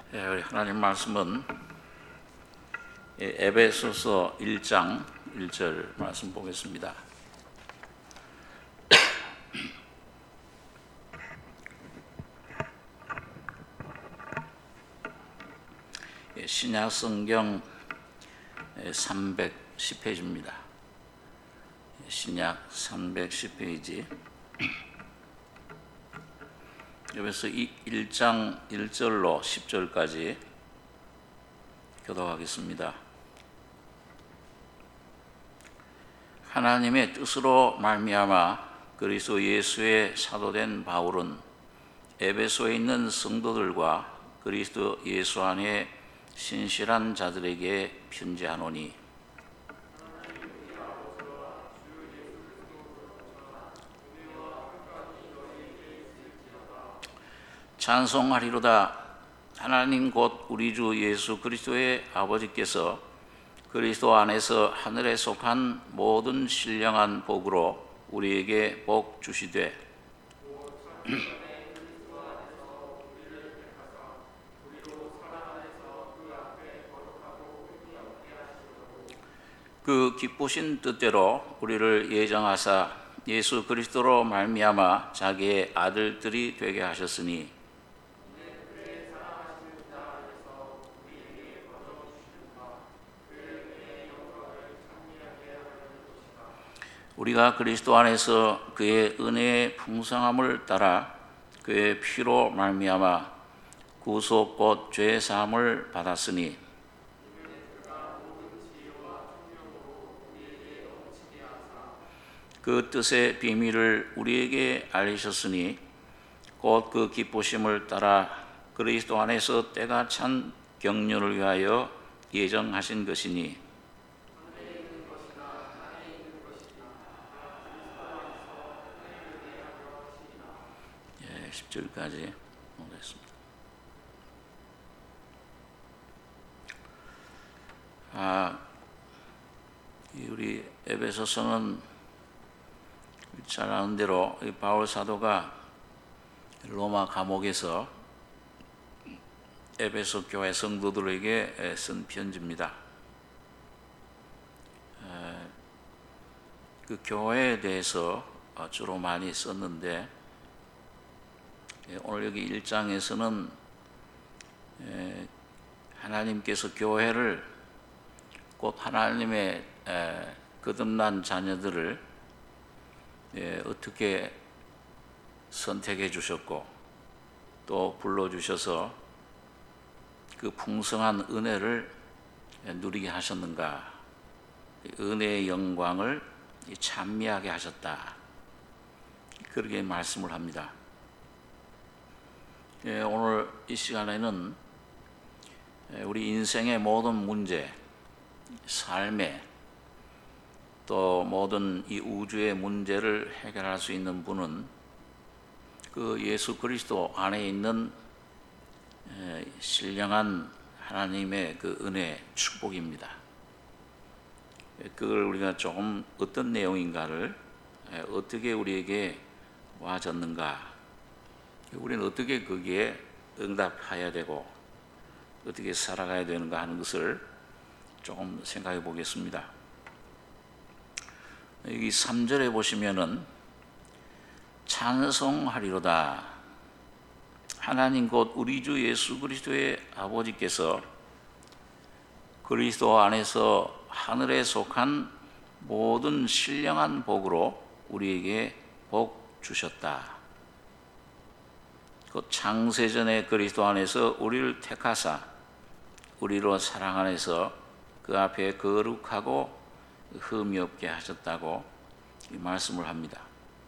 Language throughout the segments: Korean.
우리 하나님 말씀은 에베소서 1장 1절 말씀 보겠습니다. 신약 성경 310페이지입니다. 신약 310페이지. 여기서 1장 1절로 10절까지 교독하겠습니다. 하나님의 뜻으로 말미암아 그리스도 예수의 사도된 바울은 에베소에 있는 성도들과 그리스도 예수 안에 신실한 자들에게 편지하노니, 찬송하리로다. 하나님 곧 우리 주 예수 그리스도의 아버지께서 그리스도 안에서 하늘에 속한 모든 신령한 복으로 우리에게 복 주시되, 그 기쁘신 뜻대로 우리를 예정하사 예수 그리스도로 말미암아 자기의 아들들이 되게 하셨으니, 우리가 그리스도 안에서 그의 은혜의 풍성함을 따라 그의 피로 말미암아 구속 곧 죄 사함을 받았으니, 그 뜻의 비밀을 우리에게 알리셨으니 곧 그 기쁘심을 따라 그리스도 안에서 때가 찬 경륜을 위하여 예정하신 것이니, 10절까지 보겠습니다. 우리 에베소서는 잘 아는 대로 바울 사도가 로마 감옥에서 에베소 교회 성도들에게 쓴 편지입니다. 그 교회에 대해서 주로 많이 썼는데, 오늘 여기 1장에서는 하나님께서 교회를, 곧 하나님의 거듭난 자녀들을 어떻게 선택해 주셨고 또 불러주셔서 그 풍성한 은혜를 누리게 하셨는가, 은혜의 영광을 찬미하게 하셨다, 그렇게 말씀을 합니다. 오늘 이 시간에는 우리 인생의 모든 문제, 삶의, 또 모든 이 우주의 문제를 해결할 수 있는 분은 그 예수 그리스도 안에 있는 신령한 하나님의 그 은혜, 축복입니다. 그걸 우리가 조금 어떤 내용인가를, 어떻게 우리에게 와졌는가, 우리는 어떻게 거기에 응답해야 되고 어떻게 살아가야 되는가 하는 것을 조금 생각해 보겠습니다. 여기 3절에 보시면은 찬송하리로다. 하나님 곧 우리 주 예수 그리스도의 아버지께서 그리스도 안에서 하늘에 속한 모든 신령한 복으로 우리에게 복 주셨다. 그 창세전에 그리스도 안에서 우리를 택하사 우리로 사랑 안에서 그 앞에 거룩하고 흠이 없게 하셨다고 이 말씀을 합니다.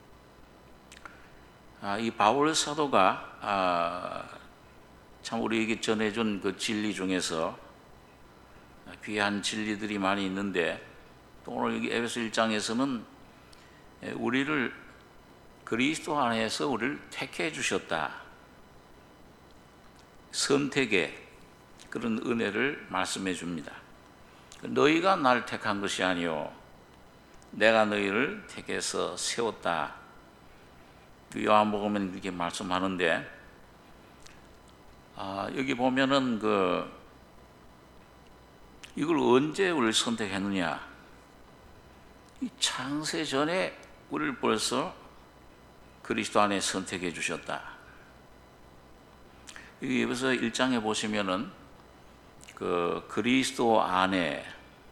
이 바울 사도가 참 우리에게 전해준 그 진리 중에서 귀한 진리들이 많이 있는데, 또 오늘 여기 에베소 1장에서는 우리를 그리스도 안에서 우리를 택해 주셨다, 선택의 그런 은혜를 말씀해 줍니다. 너희가 날 택한 것이 아니요 내가 너희를 택해서 세웠다. 요한복음은 이렇게 말씀하는데, 여기 보면은 이걸 언제 우리를 선택했느냐? 이 창세 전에 우리를 벌써 그리스도 안에 선택해 주셨다. 여기서 1장에 보시면은 그리스도 안에,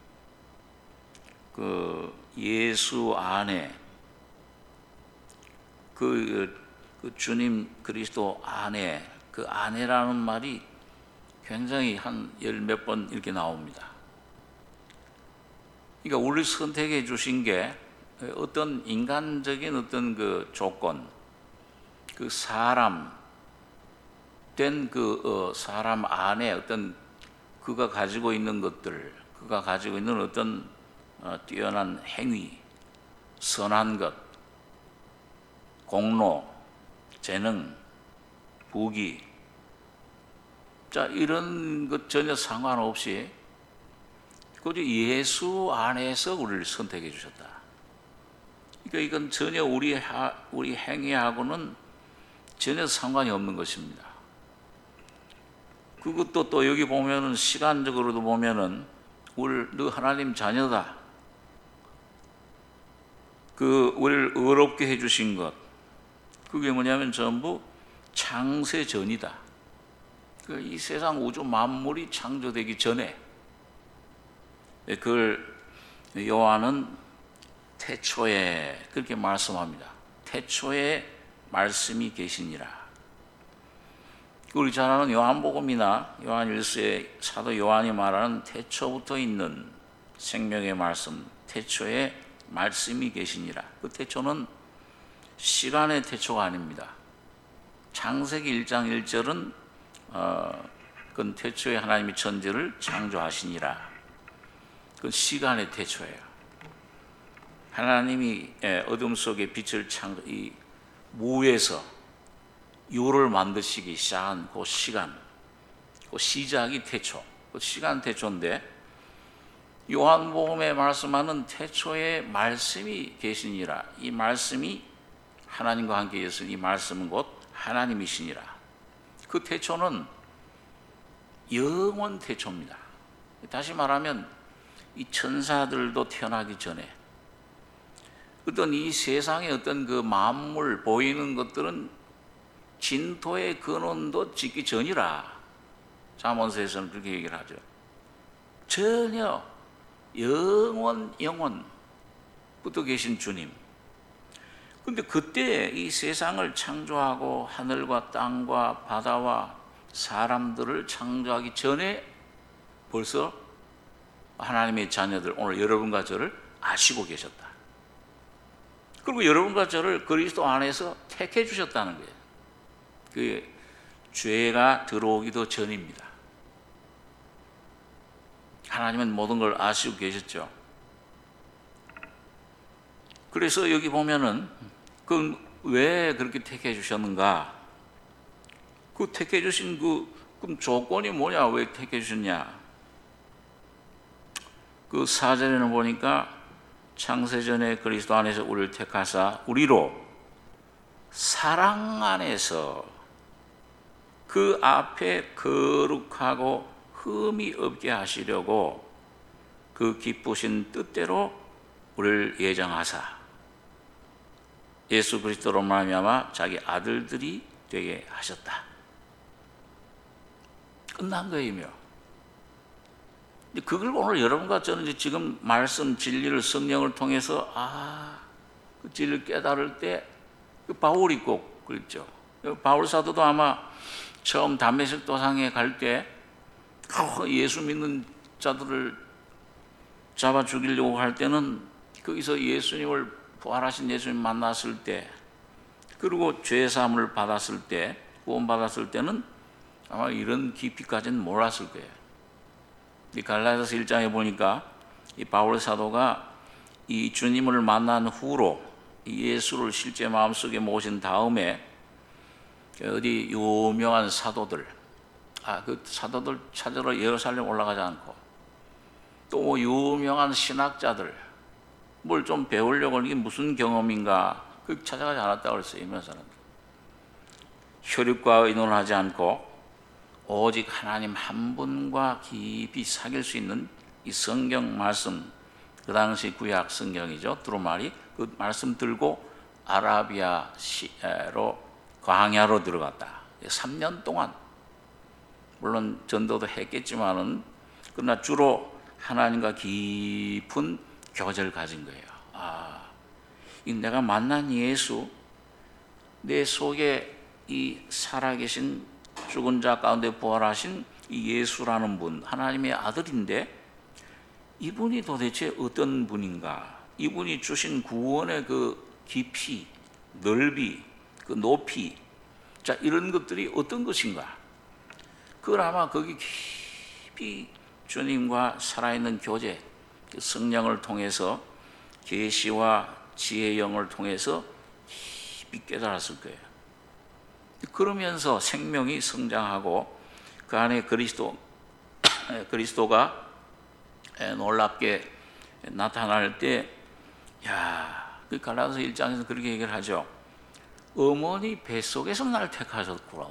예수 안에, 주님 그리스도 안에, 그 안에라는 말이 굉장히 한 열 몇 번 이렇게 나옵니다. 그러니까 우리를 선택해 주신 게 어떤 인간적인 어떤 그 조건, 그 사람 된 사람 안에 어떤 그가 가지고 있는 것들, 그가 가지고 있는 어떤 뛰어난 행위, 선한 것, 공로, 재능, 부귀, 자, 이런 것 전혀 상관없이 그저 예수 안에서 우리를 선택해 주셨다. 그러니까 이건 전혀 우리 행위하고는 전혀 상관이 없는 것입니다. 그것도 또 여기 보면은 시간적으로도 보면은 너 하나님 자녀다. 우리를 의롭게 해주신 것, 그게 뭐냐면 전부 창세 전이다. 이 세상 우주 만물이 창조되기 전에, 그걸 요한은 태초에 그렇게 말씀합니다. 태초에 말씀이 계시니라. 우리 잘 아는 요한복음이나 요한일서에 사도 요한이 말하는 태초부터 있는 생명의 말씀, 태초에 말씀이 계시니라. 그 태초는 시간의 태초가 아닙니다. 창세기 1장 1절은 그건 태초에 하나님이 천지를 창조하시니라. 그건 시간의 태초예요. 하나님이 어둠 속에 빛을 이 무에서 유를 만드시기 시작한 그 시간, 그 시작이 태초, 그 시간 태초인데, 요한복음에 말씀하는 태초에 말씀이 계시니라. 이 말씀이 하나님과 함께 있으니 이 말씀은 곧 하나님이시니라. 그 태초는 영원 태초입니다. 다시 말하면 이 천사들도 태어나기 전에 어떤 이 세상의 어떤 그 만물 보이는 것들은 진토의 근원도 짓기 전이라. 잠언서에서는 그렇게 얘기를 하죠. 전혀 영원부터 계신 주님. 근데 그때 이 세상을 창조하고 하늘과 땅과 바다와 사람들을 창조하기 전에 벌써 하나님의 자녀들, 오늘 여러분과 저를 아시고 계셨다. 그리고 여러분과 저를 그리스도 안에서 택해 주셨다는 거예요. 그 죄가 들어오기도 전입니다. 하나님은 모든 걸 아시고 계셨죠. 그래서 여기 보면은 왜 그렇게 택해 주셨는가? 그 택해 주신 그럼 조건이 뭐냐? 왜 택해 주셨냐? 그 4절에는 보니까 창세전에 그리스도 안에서 우리를 택하사 우리로 사랑 안에서 그 앞에 거룩하고 흠이 없게 하시려고 그 기쁘신 뜻대로 우리를 예정하사 예수 그리스도로 말미암아 자기 아들들이 되게 하셨다. 끝난 거이며. 그걸 오늘 여러분과 저는 지금 말씀 진리를 성령을 통해서 그 진리를 깨달을 때 바울이 꼭 그랬죠. 바울 사도도 아마 처음 담메색 도상에 갈 때 예수 믿는 자들을 잡아 죽이려고 할 때는 거기서 예수님을 부활하신 예수님 만났을 때, 그리고 죄 사함을 받았을 때, 구원 받았을 때는 아마 이런 깊이까지는 몰랐을 거예요. 이 갈라디아서 1장에 보니까 이 바울 사도가 이 주님을 만난 후로 예수를 실제 마음속에 모신 다음에 어디 유명한 사도들, 그 사도들 찾으러 예루살렘 올라가지 않고 또 뭐 유명한 신학자들 뭘 좀 배우려고 이게 무슨 경험인가 그 찾아가지 않았다고 그랬어요. 유명한 사람들. 혈육과 의논하지 않고 오직 하나님 한 분과 깊이 사귈 수 있는 이 성경 말씀, 그 당시 구약 성경이죠. 두루마리 그 말씀 들고 아라비아로 광야로 들어갔다. 3년 동안 물론 전도도 했겠지만은 그러나 주로 하나님과 깊은 교제를 가진 거예요. 이 내가 만난 예수, 내 속에 이 살아계신 죽은 자 가운데 부활하신 이 예수라는 분, 하나님의 아들인데 이분이 도대체 어떤 분인가? 이분이 주신 구원의 그 깊이, 넓이, 그 높이, 자 이런 것들이 어떤 것인가? 그걸 아마 거기 깊이 주님과 살아있는 교제, 성령을 통해서 계시와 지혜의 영을 통해서 깊이 깨달았을 거예요. 그러면서 생명이 성장하고 그 안에 그리스도가 놀랍게 나타날 때, 그 갈라디아서 1장에서 그렇게 얘기를 하죠. 어머니 뱃속에서 날 택하셨다.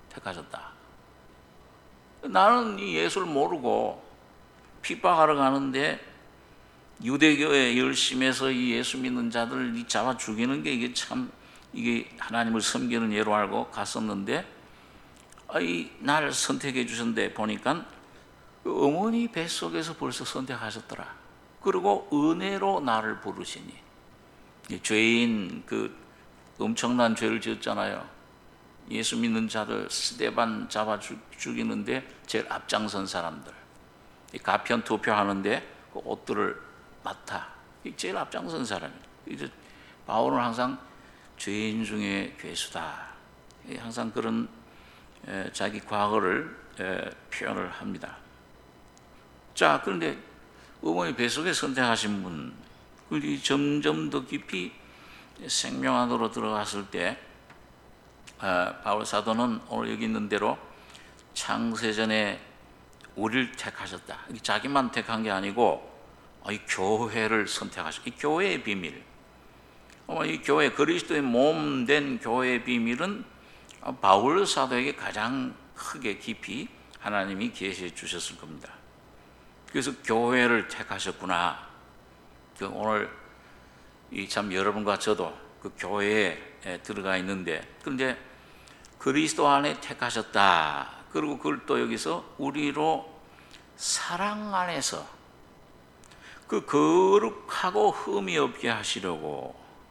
나는 이 예수를 모르고 핍박하러 가는데 유대교에 열심해서 이 예수 믿는 자들 잡아 죽이는 게 이게 하나님을 섬기는 예로 알고 갔었는데, 날 선택해 주셨는데 보니까 그 어머니 뱃속에서 벌써 선택하셨더라. 그리고 은혜로 나를 부르시니, 죄인 그 엄청난 죄를 지었잖아요. 예수 믿는 자들 스데반 잡아 죽이는데 제일 앞장선 사람들, 가편 투표하는데 그 옷들을 맡아 제일 앞장선 사람이에요. 이제 바울은 항상 죄인 중에 괴수다, 항상 그런 자기 과거를 표현을 합니다. 자, 그런데 어머니 뱃속에 선택하신 분, 점점 더 깊이 생명 안으로 들어갔을 때 바울 사도는 오늘 여기 있는 대로 창세전에 우리를 택하셨다. 자기만 택한 게 아니고 이 교회를 선택하셨다. 이 교회의 비밀, 이 교회, 그리스도의 몸 된 교회의 비밀은 바울 사도에게 가장 크게 깊이 하나님이 계시해 주셨을 겁니다. 그래서 교회를 택하셨구나. 오늘 참 여러분과 저도 그 교회에 들어가 있는데, 그런데 그리스도 안에 택하셨다. 그리고 그걸 또 여기서 우리로 사랑 안에서 그 거룩하고 흠이 없게 하시려고.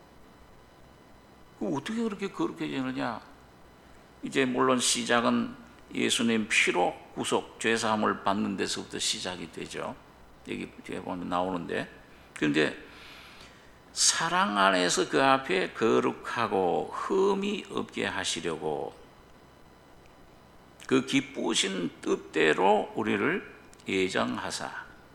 어떻게 그렇게 거룩해지느냐? 이제 물론 시작은 예수님 피로 구속, 죄사함을 받는 데서부터 시작이 되죠. 여기 뒤에 보면 나오는데, 그런데 사랑 안에서 그 앞에 거룩하고 흠이 없게 하시려고 그 기쁘신 뜻대로 우리를 예정하사.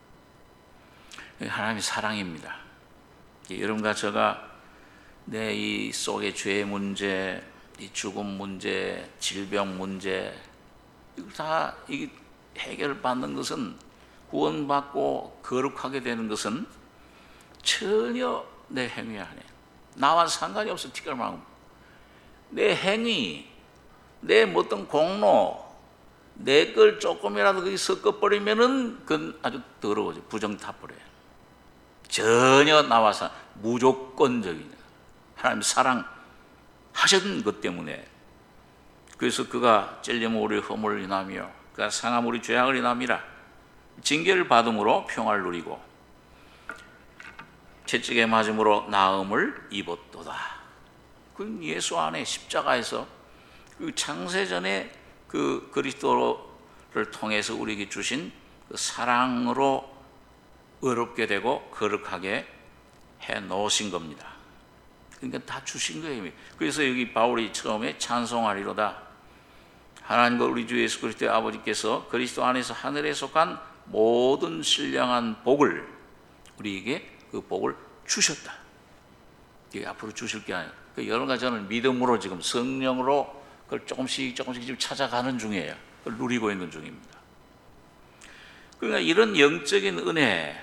하나님의 사랑입니다. 여러분과 제가 내 이 속의 죄 문제, 이 죽음 문제, 질병 문제, 이걸 다 해결받는 것은, 구원받고 거룩하게 되는 것은 전혀 내 행위 아니에요. 나와 상관이 없어. 티끌만 내 행위, 내 어떤 공로, 내 걸 조금이라도 거기 섞어버리면은 그건 아주 더러워져. 부정 타버려요. 전혀 나와서 무조건적인 하나님 사랑 하신 것 때문에. 그래서 그가 찔림 우리 허물을 인하며 그가 상함 우리 죄악을 인함이라. 징계를 받음으로 평화를 누리고 채찍에 맞음으로 나음을 입었도다. 그 예수 안에 십자가에서 그 창세전에 그 그리스도를 통해서 우리에게 주신 그 사랑으로 의롭게 되고 거룩하게 해 놓으신 겁니다. 그러니까 다 주신 거예요. 그래서 여기 바울이 처음에 찬송하리로다. 하나님과 우리 주 예수 그리스도의 아버지께서 그리스도 안에서 하늘에 속한 모든 신령한 복을 우리에게 그 복을 주셨다. 이게 앞으로 주실 게 아니에요. 여러분과 저는 믿음으로 지금 성령으로 그걸 조금씩 지금 찾아가는 중이에요. 그걸 누리고 있는 중입니다. 그러니까 이런 영적인 은혜,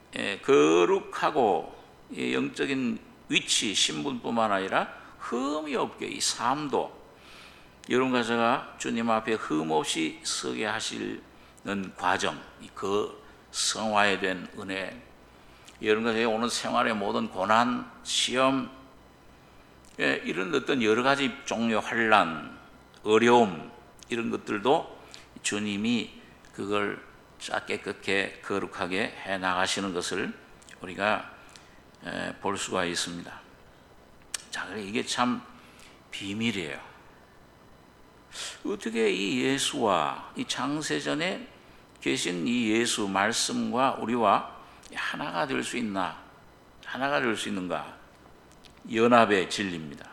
거룩하고 영적인 위치, 신분뿐만 아니라 흠이 없게 이 삶도, 여러분과 제가 주님 앞에 흠없이 서게 하시는 과정, 그 성화에 된 은혜, 여러분과 제가 오늘 생활의 모든 고난, 시험, 이런 어떤 여러 가지 종류 환난, 어려움, 이런 것들도 주님이 그걸 깨끗게 거룩하게 해 나가시는 것을 우리가 볼 수가 있습니다. 자, 이게 참 비밀이에요. 어떻게 이 예수와 이 창세전에 계신 이 예수 말씀과 우리와 하나가 될 수 있나? 하나가 될 수 있는가? 연합의 진리입니다.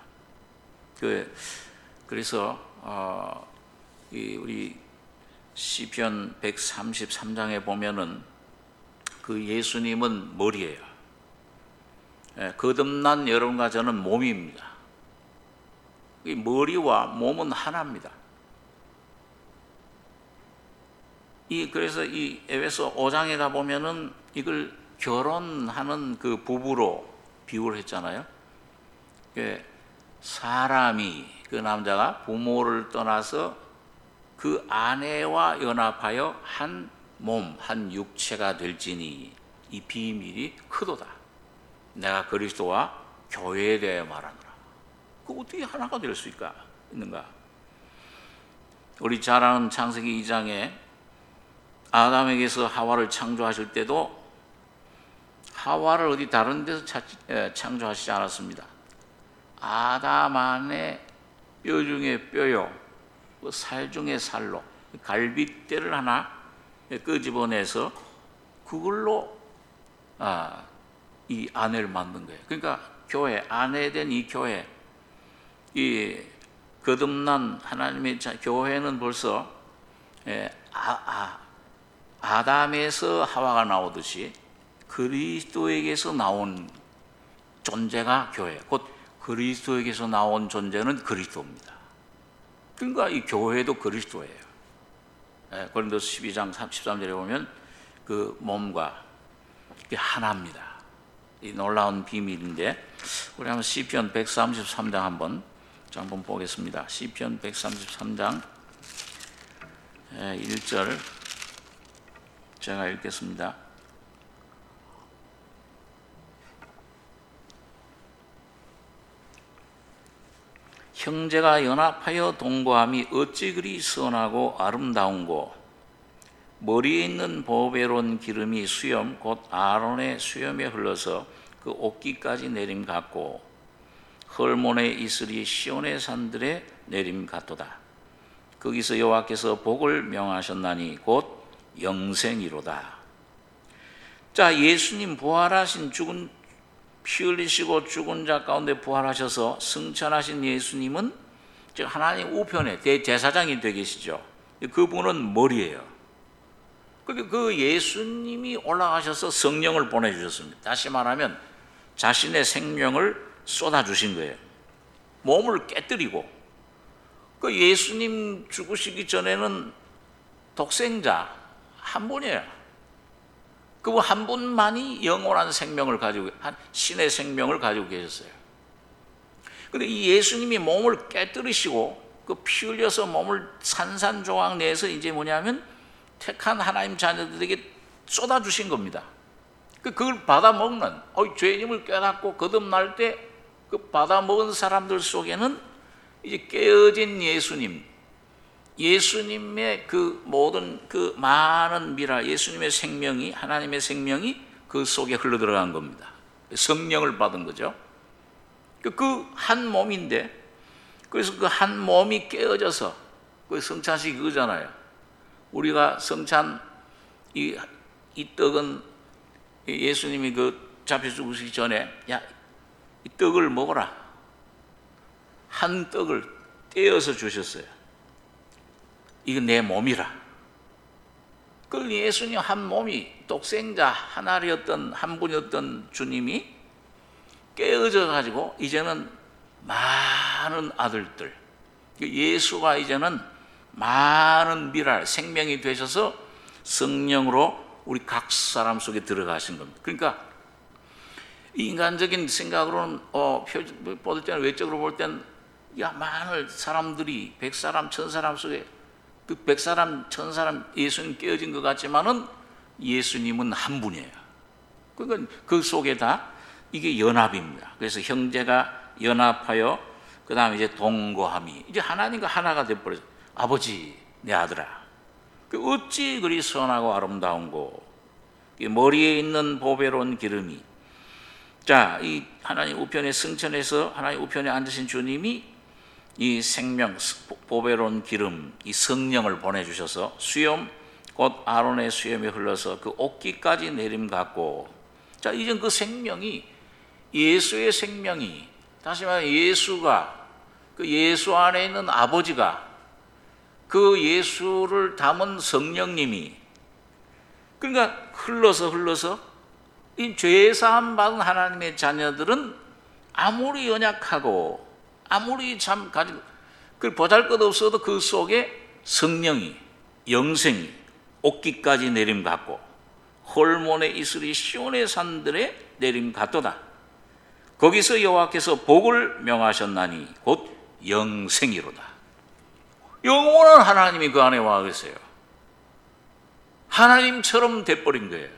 그래서 우리 시편 133장에 보면은 그 예수님은 머리예요. 거듭난 여러분과 저는 몸입니다. 이 머리와 몸은 하나입니다. 그래서 이 에베소 5장에 가 보면은 이걸 결혼하는 그 부부로 비유를 했잖아요. 사람이, 그 남자가 부모를 떠나서 그 아내와 연합하여 한 몸, 한 육체가 될지니 이 비밀이 크도다. 내가 그리스도와 교회에 대해 말하노라. 그 어떻게 하나가 될 수 있는가? 우리 잘 아는 창세기 2장에 아담에게서 하와를 창조하실 때도 하와를 어디 다른 데서 창조하시지 않았습니다. 아담 안에 뼈 중에 뼈요, 살 중에 살로 갈빗대를 하나 끄집어내서 그걸로 이 아내를 만든 거예요. 그러니까 교회, 아내된 이 교회, 이 거듭난 하나님의 교회는 벌써 아담에서 하와가 나오듯이 그리스도에게서 나온 존재가 교회, 곧 그리스도에게서 나온 존재는 그리스도입니다. 그러니까 이 교회도 그리스도예요. 고린도서 12장 13절에 보면 그 몸과 하나입니다. 이 놀라운 비밀인데 우리 한번 시편 133장 한번 보겠습니다. 시편 133장 1절 제가 읽겠습니다. 형제가 연합하여 동거함이 어찌 그리 선하고 아름다운고 머리에 있는 보배로운 기름이 수염 곧 아론의 수염에 흘러서 그 옷깃까지 내림 같고 헐몬의 이슬이 시온의 산들에 내림 같도다. 거기서 여호와께서 복을 명하셨나니 곧 영생이로다. 자, 예수님 부활하신 피 흘리시고 죽은 자 가운데 부활하셔서 승천하신 예수님은 즉 하나님 우편에 대제사장이 되어 계시죠. 그분은 머리예요. 그 예수님이 올라가셔서 성령을 보내주셨습니다. 다시 말하면 자신의 생명을 쏟아주신 거예요. 몸을 깨뜨리고 그 예수님 죽으시기 전에는 독생자 한 분이에요. 그분 한 분만이 영원한 생명을 가지고 신의 생명을 가지고 계셨어요. 그런데 이 예수님이 몸을 깨뜨리시고 그 피 흘려서 몸을 산산조각 내서 이제 뭐냐면 택한 하나님 자녀들에게 쏟아주신 겁니다. 그걸 받아먹는 죄인임을 깨닫고 거듭날 때 그 받아먹은 사람들 속에는 이제 깨어진 예수님의 그 모든 그 많은 미랄, 예수님의 생명이, 하나님의 생명이 그 속에 흘러들어간 겁니다. 성령을 받은 거죠. 그 한 몸인데, 그래서 그 한 몸이 깨어져서, 그 성찬식이 그거잖아요. 우리가 성찬, 이 떡은 예수님이 그 잡혀 죽으시기 전에, 야, 이 떡을 먹어라. 한 떡을 떼어서 주셨어요. 이건 내 몸이라. 그 예수님 한 몸이 독생자 하나리였던 한 분이었던 주님이 깨어져 가지고 이제는 많은 아들들, 예수가 이제는 많은 미랄 생명이 되셔서 성령으로 우리 각 사람 속에 들어가신 겁니다. 그러니까 인간적인 생각으로는 볼 때는 외적으로 볼 땐 많은 사람들이 100사람, 1000사람 속에 그 100사람, 1000사람 예수님 깨어진 것 같지만은 예수님은 한 분이에요. 그러니까 그 속에 다 이게 연합입니다. 그래서 형제가 연합하여 그 다음에 이제 동거함이 이제 하나님과 하나가 되어버렸어요. 아버지 내 아들아, 어찌 그리 선하고 아름다운고, 머리에 있는 보배로운 기름이. 자, 이 하나님 우편의 승천에서 하나님 우편에 앉으신 주님이 이 생명, 보배로운 기름, 이 성령을 보내주셔서 수염, 곧 아론의 수염이 흘러서 그 옷깃까지 내림갖고. 자, 이젠 그 생명이, 예수의 생명이, 다시 말해 예수가, 그 예수 안에 있는 아버지가, 그 예수를 담은 성령님이, 그러니까 흘러서 이 죄사함 받은 하나님의 자녀들은 아무리 연약하고 아무리 참 가지고 그 보잘것없어도 그 속에 성령이, 영생이 옷깃까지 내림갖고 홀몬의 이슬이 시온의 산들에 내림갖도다. 거기서 여호와께서 복을 명하셨나니 곧 영생이로다. 영원한 하나님이 그 안에 와 계세요. 하나님처럼 돼버린 거예요.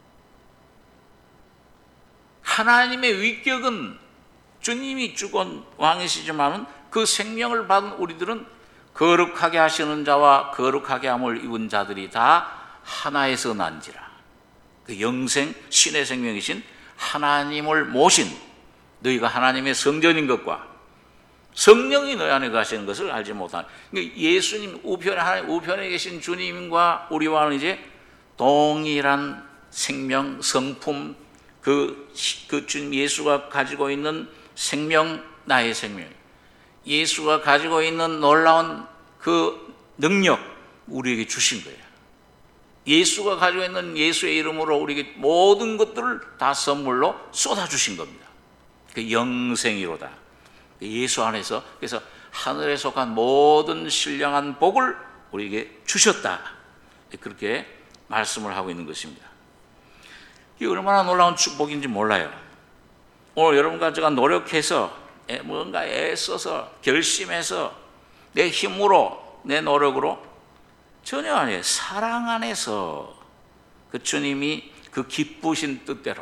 하나님의 위격은 주님이 주권 왕이시지만 그 생명을 받은 우리들은 거룩하게 하시는 자와 거룩하게 함을 입은 자들이 다 하나에서 난지라. 그 영생, 신의 생명이신 하나님을 모신 너희가 하나님의 성전인 것과 성령이 너희 안에 가시는 것을 알지 못하는, 예수님 우편에, 하나님 우편에 계신 주님과 우리와는 이제 동일한 생명, 성품, 그 주님 예수가 가지고 있는 생명, 나의 생명, 예수가 가지고 있는 놀라운 그 능력 우리에게 주신 거예요. 예수가 가지고 있는 예수의 이름으로 우리에게 모든 것들을 다 선물로 쏟아주신 겁니다. 그 영생이로다. 예수 안에서, 그래서 하늘에 속한 모든 신령한 복을 우리에게 주셨다. 그렇게 말씀을 하고 있는 것입니다. 이게 얼마나 놀라운 축복인지 몰라요. 오늘 여러분과 제가 노력해서 뭔가 애써서 결심해서 내 힘으로 내 노력으로 전혀 아니에요. 사랑 안에서 그 주님이 그 기쁘신 뜻대로,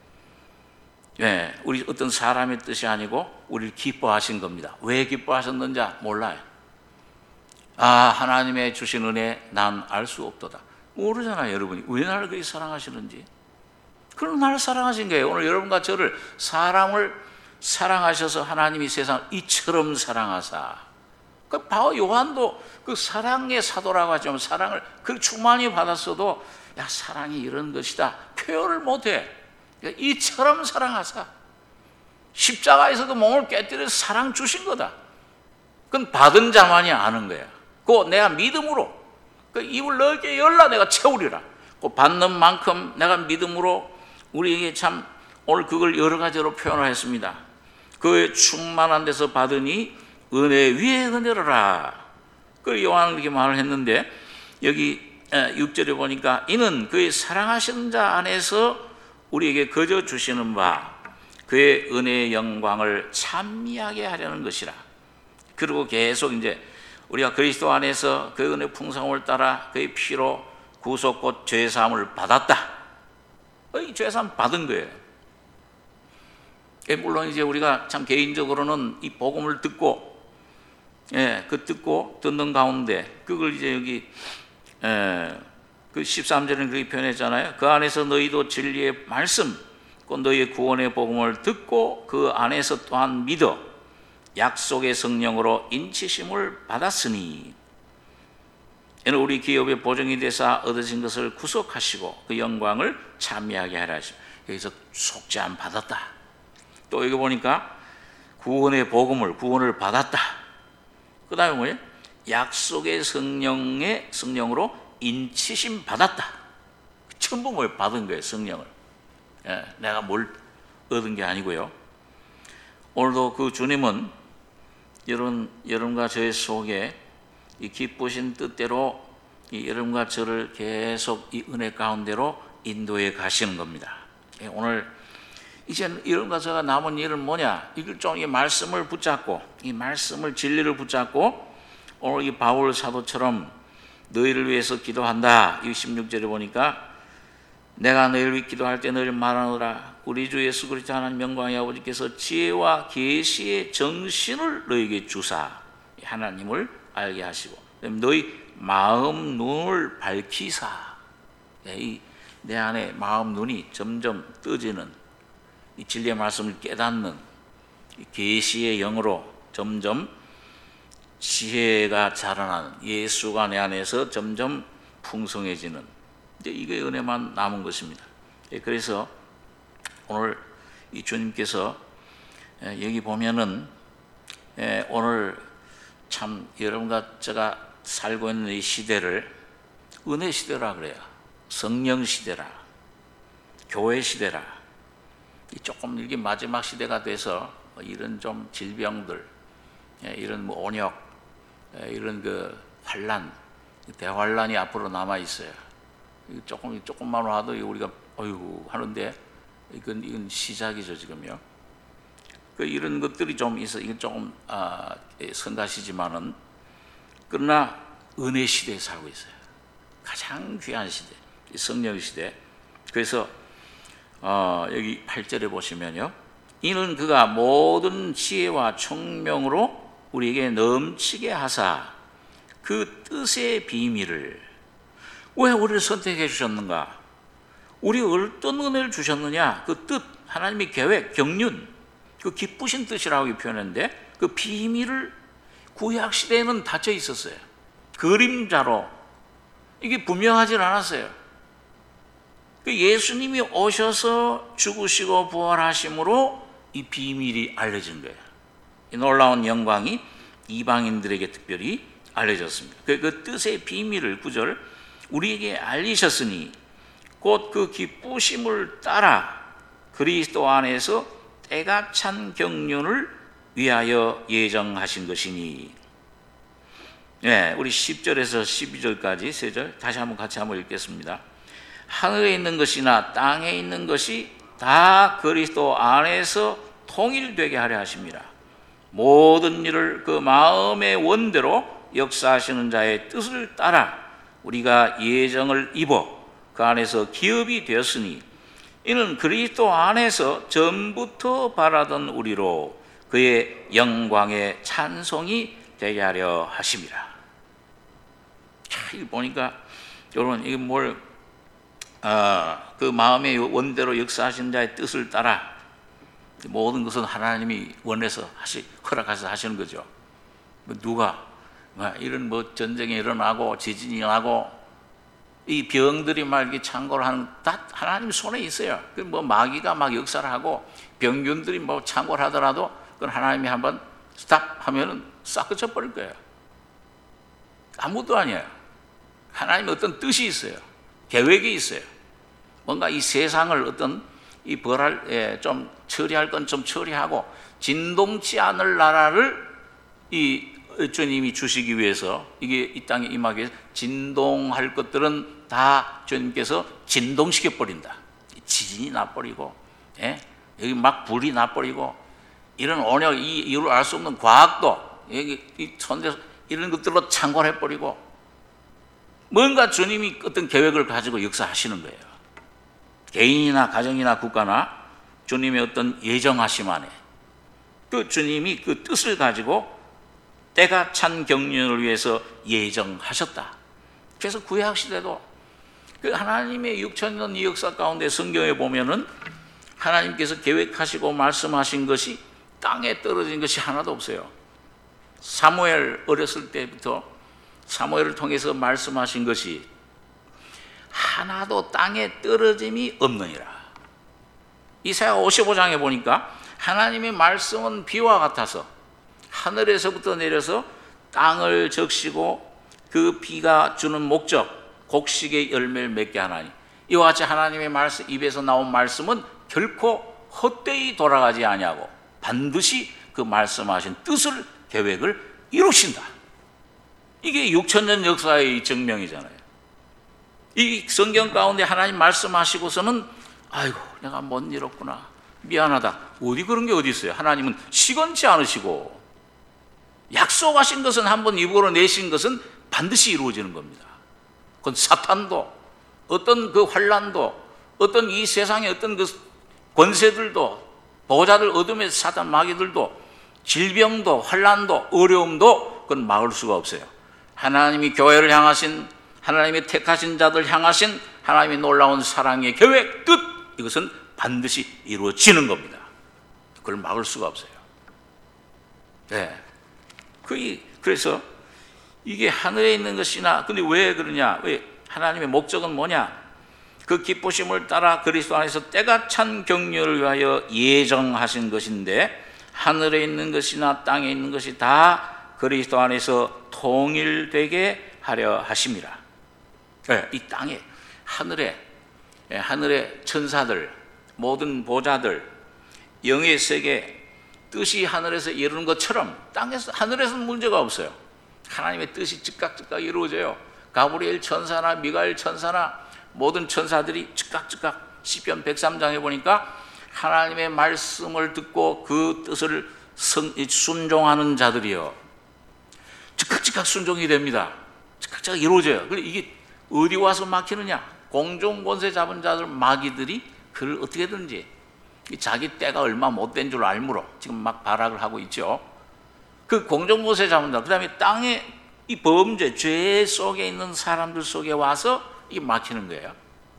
우리 어떤 사람의 뜻이 아니고 우리를 기뻐하신 겁니다. 왜 기뻐하셨는지 몰라요. 하나님의 주신 은혜 난 알 수 없도다. 모르잖아요. 여러분이 왜 나를 그렇게 사랑하시는지. 그럼 나를 사랑하신 거예요. 오늘 여러분과 저를, 사람을 사랑하셔서 하나님이 세상을 이처럼 사랑하사. 그 바오 요한도 그 사랑의 사도라고 하지만 사랑을 그 충만히 받았어도 사랑이 이런 것이다 표현을 못해. 이처럼 사랑하사 십자가에서 그 몸을 깨뜨려서 사랑 주신 거다. 그건 받은 자만이 아는 거야. 그 내가 믿음으로 그 입을 넓게 열라 내가 채우리라. 그 받는 만큼 내가 믿음으로, 우리에게 참 오늘 그걸 여러 가지로 표현을 했습니다. 그의 충만한 데서 받으니 은혜 위에 은혜로라. 그 요한은 이렇게 말을 했는데, 여기 6절에 보니까 이는 그의 사랑하시는 자 안에서 우리에게 거저 주시는 바 그의 은혜의 영광을 찬미하게 하려는 것이라. 그리고 계속 이제 우리가 그리스도 안에서 그 은혜 풍성함을 따라 그의 피로 구속 곧 죄사함을 받았다. 이 죄사함 받은 거예요. 물론 이제 우리가 참 개인적으로는 이 복음을 듣고, 그 듣는 가운데 그걸 이제 여기 그 13절에는 그렇게 표현했잖아요. 그 안에서 너희도 진리의 말씀, 곧 너희의 구원의 복음을 듣고 그 안에서 또한 믿어 약속의 성령으로 인치심을 받았으니, 이는 우리 기업의 보증이 되사 얻으신 것을 구속하시고 그 영광을 찬미하게 하라 하시고, 여기서 속죄함 받았다. 또 여기 보니까 구원의 복음을, 구원을 받았다. 그 다음에 뭐예요? 약속의 성령으로 인치심 받았다. 전부 뭘 받은 거예요, 성령을. 내가 뭘 얻은 게 아니고요. 오늘도 그 주님은 여러분과 저의 속에 이 기쁘신 뜻대로 여러분과 저를 계속 이 은혜 가운데로 인도해 가시는 겁니다. 오늘 이제는 여러분과 제가 남은 일은 뭐냐? 이걸 좀 이 말씀을 붙잡고, 이 말씀을 진리를 붙잡고, 오늘 이 바울 사도처럼 너희를 위해서 기도한다. 이 16절에 보니까 내가 너희를 위해 기도할 때 너희를 말하노라. 우리 주 예수 그리스도 하나님 영광의 아버지께서 지혜와 계시의 정신을 너희에게 주사 하나님을 알게 하시고 너희 마음 눈을 밝히사. 내 안에 마음 눈이 점점 떠지는 이 진리의 말씀을 깨닫는 계시의 영으로 점점 지혜가 자라나는, 예수가 내 안에서 점점 풍성해지는, 이제 이게 은혜만 남은 것입니다. 그래서 오늘 이 주님께서 여기 보면은 오늘 참 여러분과 제가 살고 있는 이 시대를 은혜 시대라 그래요. 성령 시대라, 교회 시대라. 조금 이게 마지막 시대가 돼서 이런 좀 질병들, 이런 뭐 온역, 이런 그 환란, 대환란이 앞으로 남아 있어요. 조금만 와도 우리가 어이구 하는데 이건 시작이죠 지금요. 이런 것들이 좀 있어. 이건 조금 성가시지만은 그러나 은혜 시대에 살고 있어요. 가장 귀한 시대, 성령 시대. 그래서 여기 8절에 보시면요, 이는 그가 모든 지혜와 총명으로 우리에게 넘치게 하사 그 뜻의 비밀을, 왜 우리를 선택해 주셨는가? 우리 어떤 은혜를 주셨느냐? 그 뜻, 하나님의 계획, 경륜, 그 기쁘신 뜻이라고 표현했는데 그 비밀을 구약 시대에는 닫혀 있었어요. 그림자로 이게 분명하지 않았어요. 예수님이 오셔서 죽으시고 부활하심으로 이 비밀이 알려진 거예요. 이 놀라운 영광이 이방인들에게 특별히 알려졌습니다. 그 뜻의 비밀을 9절 우리에게 알리셨으니 곧 그 기쁘심을 따라 그리스도 안에서 때가 찬 경륜을 위하여 예정하신 것이니. 네, 우리 10절에서 12절까지 3절 다시 한번 같이 한번 읽겠습니다. 하늘에 있는 것이나 땅에 있는 것이 다 그리스도 안에서 통일되게 하려 하십니다. 모든 일을 그 마음의 원대로 역사하시는 자의 뜻을 따라 우리가 예정을 입어 그 안에서 기업이 되었으니 이는 그리스도 안에서 전부터 바라던 우리로 그의 영광의 찬송이 되게 하려 하심이라. 이거 보니까 여러분 이게 그 마음의 원대로 역사하신 자의 뜻을 따라 모든 것은 하나님이 원해서 허락해서 하시는 거죠. 누가 이런 전쟁이 일어나고 지진이 나고 이 병들이 막 이렇게 창궐 하는 다 하나님 손에 있어요. 마귀가 막 역사를 하고 병균들이 창궐 하더라도 그건 하나님이 한번 스탑 하면은 싹 그쳐버릴 거예요. 아무것도 아니에요. 하나님의 어떤 뜻이 있어요. 계획이 있어요. 뭔가 이 세상을 어떤 이 좀 처리할 건 좀 처리하고 진동치 않을 나라를 이 주님이 주시기 위해서 이게 이 땅에 임하기 위해서 진동할 것들은 다 주님께서 진동시켜 버린다. 지진이 나버리고, 여기 막 불이 나버리고, 이런 온역 이유를 알 수 없는 과학도 여기 이 천대 이런 것들로 창궐해 버리고, 뭔가 주님이 어떤 계획을 가지고 역사하시는 거예요. 개인이나 가정이나 국가나 주님의 어떤 예정하심 안에 그 주님이 그 뜻을 가지고 때가 찬 경륜을 위해서 예정하셨다. 그래서 구약 시대도 그 하나님의 6,000년 이 역사 가운데 성경에 보면은 하나님께서 계획하시고 말씀하신 것이 땅에 떨어진 것이 하나도 없어요. 사무엘 어렸을 때부터 사무엘을 통해서 말씀하신 것이 하나도 땅에 떨어짐이 없느니라. 이사야 55장에 보니까 하나님의 말씀은 비와 같아서 하늘에서부터 내려서 땅을 적시고 그 비가 주는 목적 곡식의 열매를 맺게 하나니, 이와 같이 하나님의 말씀 입에서 나온 말씀은 결코 헛되이 돌아가지 아니하고 반드시 그 말씀하신 뜻을 계획을 이루신다. 이게 6,000년 역사의 증명이잖아요. 이 성경 가운데 하나님 말씀하시고서는 아이고 내가 못 이뤘구나, 미안하다. 어디 그런 게 어디 있어요? 하나님은 시건치 않으시고 약속하신 것은 한번 입으로 내신 것은 반드시 이루어지는 겁니다. 그건 사탄도 어떤 그 환난도 어떤 이 세상의 어떤 그 권세들도 보호자들 어둠의 사탄 마귀들도 질병도 환난도 어려움도 그건 막을 수가 없어요. 하나님이 교회를 향하신 하나님의 택하신 자들 향하신 하나님의 놀라운 사랑의 계획 뜻 이것은 반드시 이루어지는 겁니다. 그걸 막을 수가 없어요. 네. 그래서 이게 하늘에 있는 것이나 근데 왜 그러냐? 왜 하나님의 목적은 뭐냐? 그 기쁘심을 따라 그리스도 안에서 때가 찬 경륜을 위하여 예정하신 것인데 하늘에 있는 것이나 땅에 있는 것이 다 그리스도 안에서 통일되게 하려 하심이라. 네, 이 땅에 하늘의 천사들 모든 보좌들 영의 세계 뜻이 하늘에서 이루는 것처럼 하늘에서는 문제가 없어요. 하나님의 뜻이 즉각 이루어져요. 가브리엘 천사나 미가엘 천사나 모든 천사들이 즉각 시편 103장에 보니까 하나님의 말씀을 듣고 그 뜻을 순종하는 자들이요 즉각 순종이 됩니다. 즉각 이루어져요. 그런데 이게 어디 와서 막히느냐? 공중 권세 잡은 자들 마귀들이 그를 어떻게든지 자기 때가 얼마 못된 줄 알므로 지금 막 발악을 하고 있죠. 그 공중 권세 잡은 자, 그 다음에 땅에 이 범죄, 죄 속에 있는 사람들 속에 와서 이게 막히는 거예요.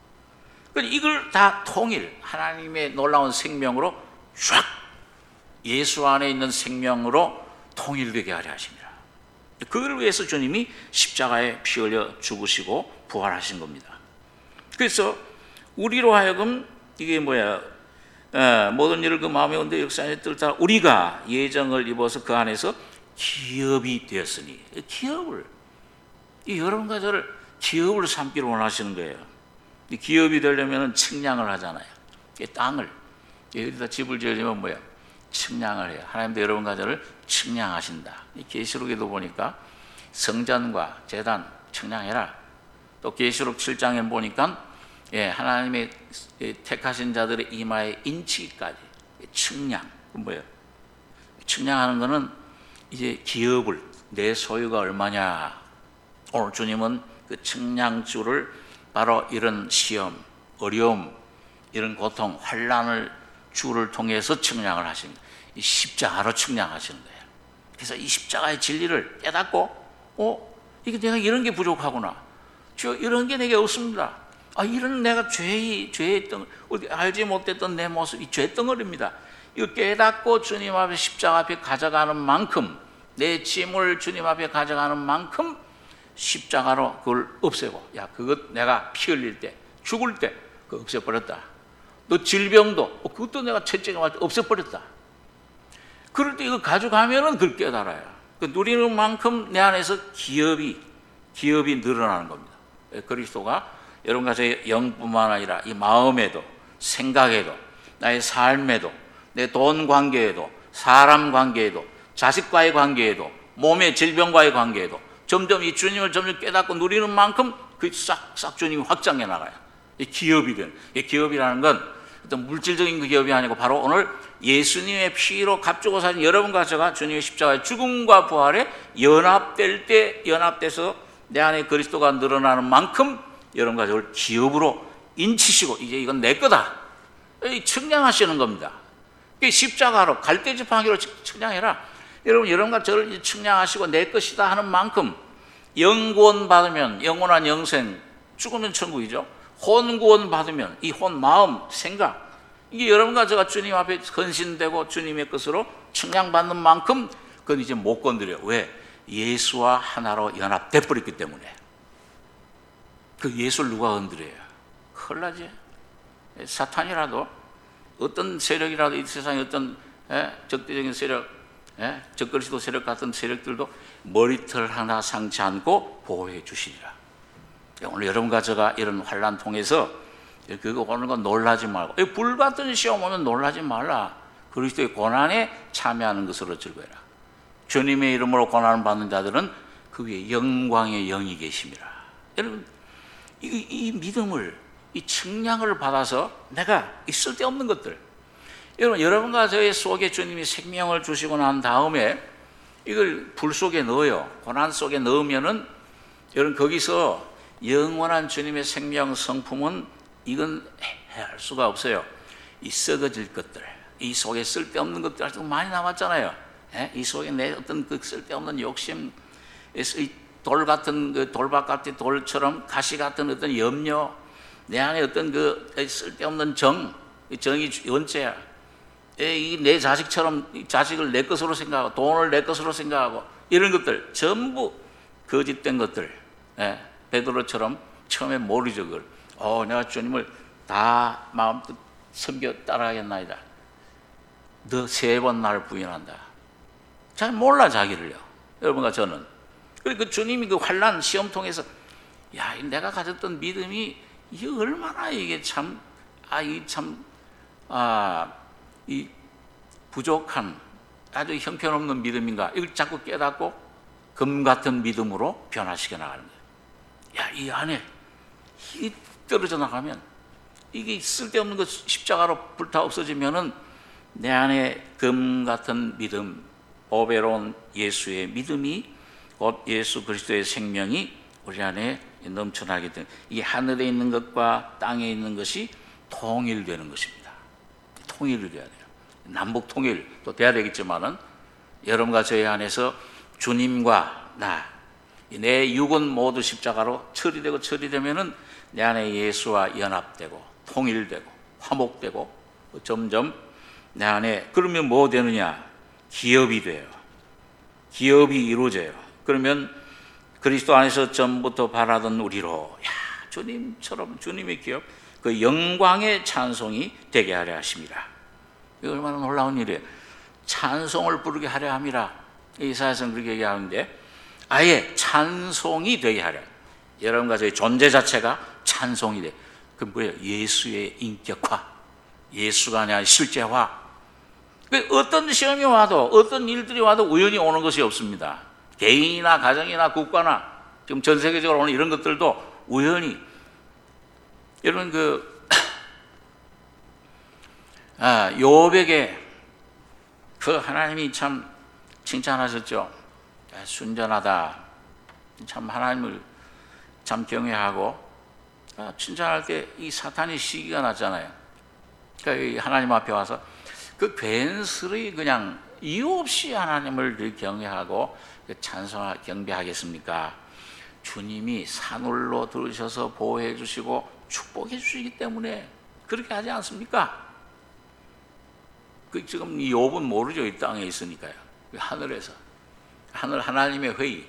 이걸 다 통일, 하나님의 놀라운 생명으로 쫙 예수 안에 있는 생명으로 통일되게 하려 하십니다. 그걸 위해서 주님이 십자가에 피 흘려 죽으시고 부활하신 겁니다. 그래서 우리로 하여금 이게 모든 일을 그 마음에 온데 역사의 뜻을 따라 우리가 예정을 입어서 그 안에서 기업이 되었으니 기업을 여러분과 저를 기업을 삼기를 원하시는 거예요. 기업이 되려면 측량을 하잖아요. 땅을 여기다 집을 지으려면 측량을 해요. 하나님도 여러분과 저를 측량하신다. 계시록에도 보니까 성전과 제단 측량해라. 또 계시록 7장에 보니까 하나님의 택하신 자들의 이마에 인치기까지 측량. 뭐예요? 측량하는 거는 이제 기업을 내 소유가 얼마냐. 오늘 주님은 그 측량줄을 바로 이런 시험, 어려움, 이런 고통, 환난을 주를 통해서 측량을 하십니다. 이 십자가로 측량하시는 거예요. 그래서 이 십자가의 진리를 깨닫고 이게 내가 이런 게 부족하구나. 주여 이런 게 내게 없습니다. 이런 내가 죄의 덩어리, 알지 못했던 내 모습이 죄 덩어리입니다. 이거 깨닫고 주님 앞에 십자가 앞에 가져가는 만큼 내 짐을 주님 앞에 가져가는 만큼 십자가로 그걸 없애고 그것 내가 피 흘릴 때 죽을 때 그거 없애버렸다. 또 질병도 그것도 내가 채찍을 때 없애버렸다. 그럴 때 이거 가져가면은 그걸 깨달아요. 그 누리는 만큼 내 안에서 기업이 늘어나는 겁니다. 그리스도가 여러분과 저의 영뿐만 아니라 이 마음에도 생각에도 나의 삶에도 내 돈 관계에도 사람 관계에도 자식과의 관계에도 몸의 질병과의 관계에도 점점 이 주님을 점점 깨닫고 누리는 만큼 그 싹 주님이 확장해 나가요. 이 기업이 되는. 이 기업이라는 건 어떤 물질적인 그 기업이 아니고 바로 오늘 예수님의 피로 값주고 사신 여러분과 제가 주님의 십자가의 죽음과 부활에 연합돼서 내 안에 그리스도가 늘어나는 만큼 여러분과 저를 기업으로 인치시고 이제 이건 내 거다. 측량하시는 겁니다. 십자가로 갈대지팡이로 측량해라. 여러분과 저를 측량하시고 내 것이다 하는 만큼 영구원 받으면 영원한 영생, 죽으면 천국이죠. 혼구원 받으면 이 혼, 마음, 생각 이게 여러분과 제가 주님 앞에 헌신되고 주님의 것으로 측량받는 만큼 그건 이제 못 건드려요. 왜? 예수와 하나로 연합돼 버렸기 때문에. 그 예수를 누가 건드려요? 큰일 나지. 사탄이라도 어떤 세력이라도 이 세상에 어떤 적대적인 세력, 적그리스도 세력 같은 세력들도 머리털 하나 상치 않고 보호해 주시리라. 오늘 여러분과 제가 이런 환난 통해서 그거 오는 건 놀라지 말고 불같은 시험 오면 놀라지 말라. 그리스도의 고난에 참여하는 것으로 즐거워라. 주님의 이름으로 고난을 받는 자들은 그 위에 영광의 영이 계십니다. 여러분 이 믿음을 이 측량을 받아서 내가 이 쓸데없는 것들 여러분, 여러분과 저의 속에 주님이 생명을 주시고 난 다음에 이걸 불 속에 넣어요. 고난 속에 넣으면은 여러분, 거기서 영원한 주님의 생명 성품은 이건 해할 수가 없어요. 이 썩어질 것들, 이 속에 쓸데없는 것들 아주 많이 남았잖아요. 이 속에 내 어떤 그 쓸데없는 욕심, 이 돌 같은 그 돌박 같은 돌처럼 가시 같은 어떤 염려, 내 안에 어떤 그 쓸데없는 정이 원죄야. 내 자식처럼 자식을 내 것으로 생각하고 돈을 내 것으로 생각하고 이런 것들 전부 거짓된 것들. 베드로처럼 처음에 모르죠. 그걸 내가 주님을 다 마음껏 섬겨 따라하겠나이다. 너 3번 날 부인한다. 잘 몰라 자기를요. 여러분과 저는. 그리고 그 주님이 그 환난 시험 통해서 내가 가졌던 믿음이 이게 얼마나 이게 이 부족한 아주 형편없는 믿음인가, 이걸 자꾸 깨닫고 금 같은 믿음으로 변화시켜 나가는 거예요. 이 안에 이 떨어져 나가면 이게 쓸데없는 것 십자가로 불타 없어지면은 내 안에 금 같은 믿음, 보배로운 예수의 믿음이, 곧 예수 그리스도의 생명이 우리 안에 넘쳐나게 되는, 이게 하늘에 있는 것과 땅에 있는 것이 통일되는 것입니다. 통일이 돼야 돼요. 남북 통일도 돼야 되겠지만은 여러분과 저희 안에서 주님과 내 육은 모두 십자가로 처리되면은 내 안에 예수와 연합되고 통일되고 화목되고 점점 내 안에, 그러면 뭐 되느냐? 기업이 돼요. 기업이 이루어져요. 그러면 그리스도 안에서 전부터 바라던 우리로 주님처럼 주님의 기업, 그 영광의 찬송이 되게 하려 하십니다. 이거 얼마나 놀라운 일이에요. 찬송을 부르게 하려 함이라. 이사야서는 그렇게 얘기하는데 아예 찬송이 되게 하려. 여러분과 저희 존재 자체가 찬송이 돼. 그 뭐예요? 예수의 인격화, 예수가 아니라 실제화. 어떤 시험이 와도, 어떤 일들이 와도 우연히 오는 것이 없습니다. 개인이나 가정이나 국가나 지금 전 세계적으로 오는 이런 것들도 우연히. 여러분 요백에 그 하나님이 참 칭찬하셨죠. 순전하다. 참 하나님을 참 경외하고, 칭찬할 때 이 사탄이 시기가 났잖아요. 그러니까 하나님 앞에 와서 그 괜스레 그냥 이유 없이 하나님을 경외하고 찬송하 경배하겠습니까? 주님이 산울로 들으셔서 보호해 주시고 축복해 주시기 때문에 그렇게 하지 않습니까? 지금 이 욥은 모르죠. 이 땅에 있으니까요. 하늘에서 하나님의 회의.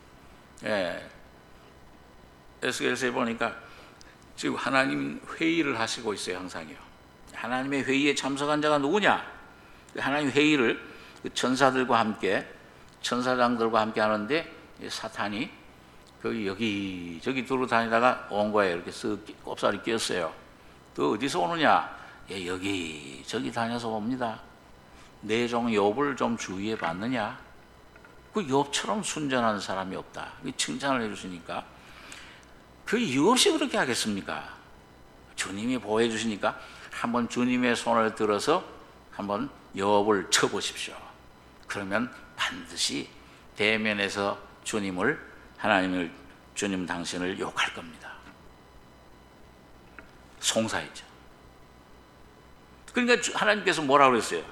에스겔서에 보니까 지금 하나님 회의를 하시고 있어요. 항상요. 하나님의 회의에 참석한 자가 누구냐? 하나님 회의를 천사들과 함께, 천사장들과 함께 하는데 사탄이 여기저기 두루 다니다가 온 거예요. 이렇게 쓱 꼽살이 끼었어요. 또 어디서 오느냐? 여기저기 다녀서 옵니다. 내 종 욥을 좀 주의해 봤느냐? 그 욥처럼 순전한 사람이 없다. 칭찬을 해주시니까 그 이유 없이 그렇게 하겠습니까? 주님이 보호해 주시니까 한번 주님의 손을 들어서 한번 욥을 쳐보십시오. 그러면 반드시 대면에서 하나님을, 주님 당신을 욕할 겁니다. 송사했죠. 그러니까 하나님께서 뭐라고 그랬어요?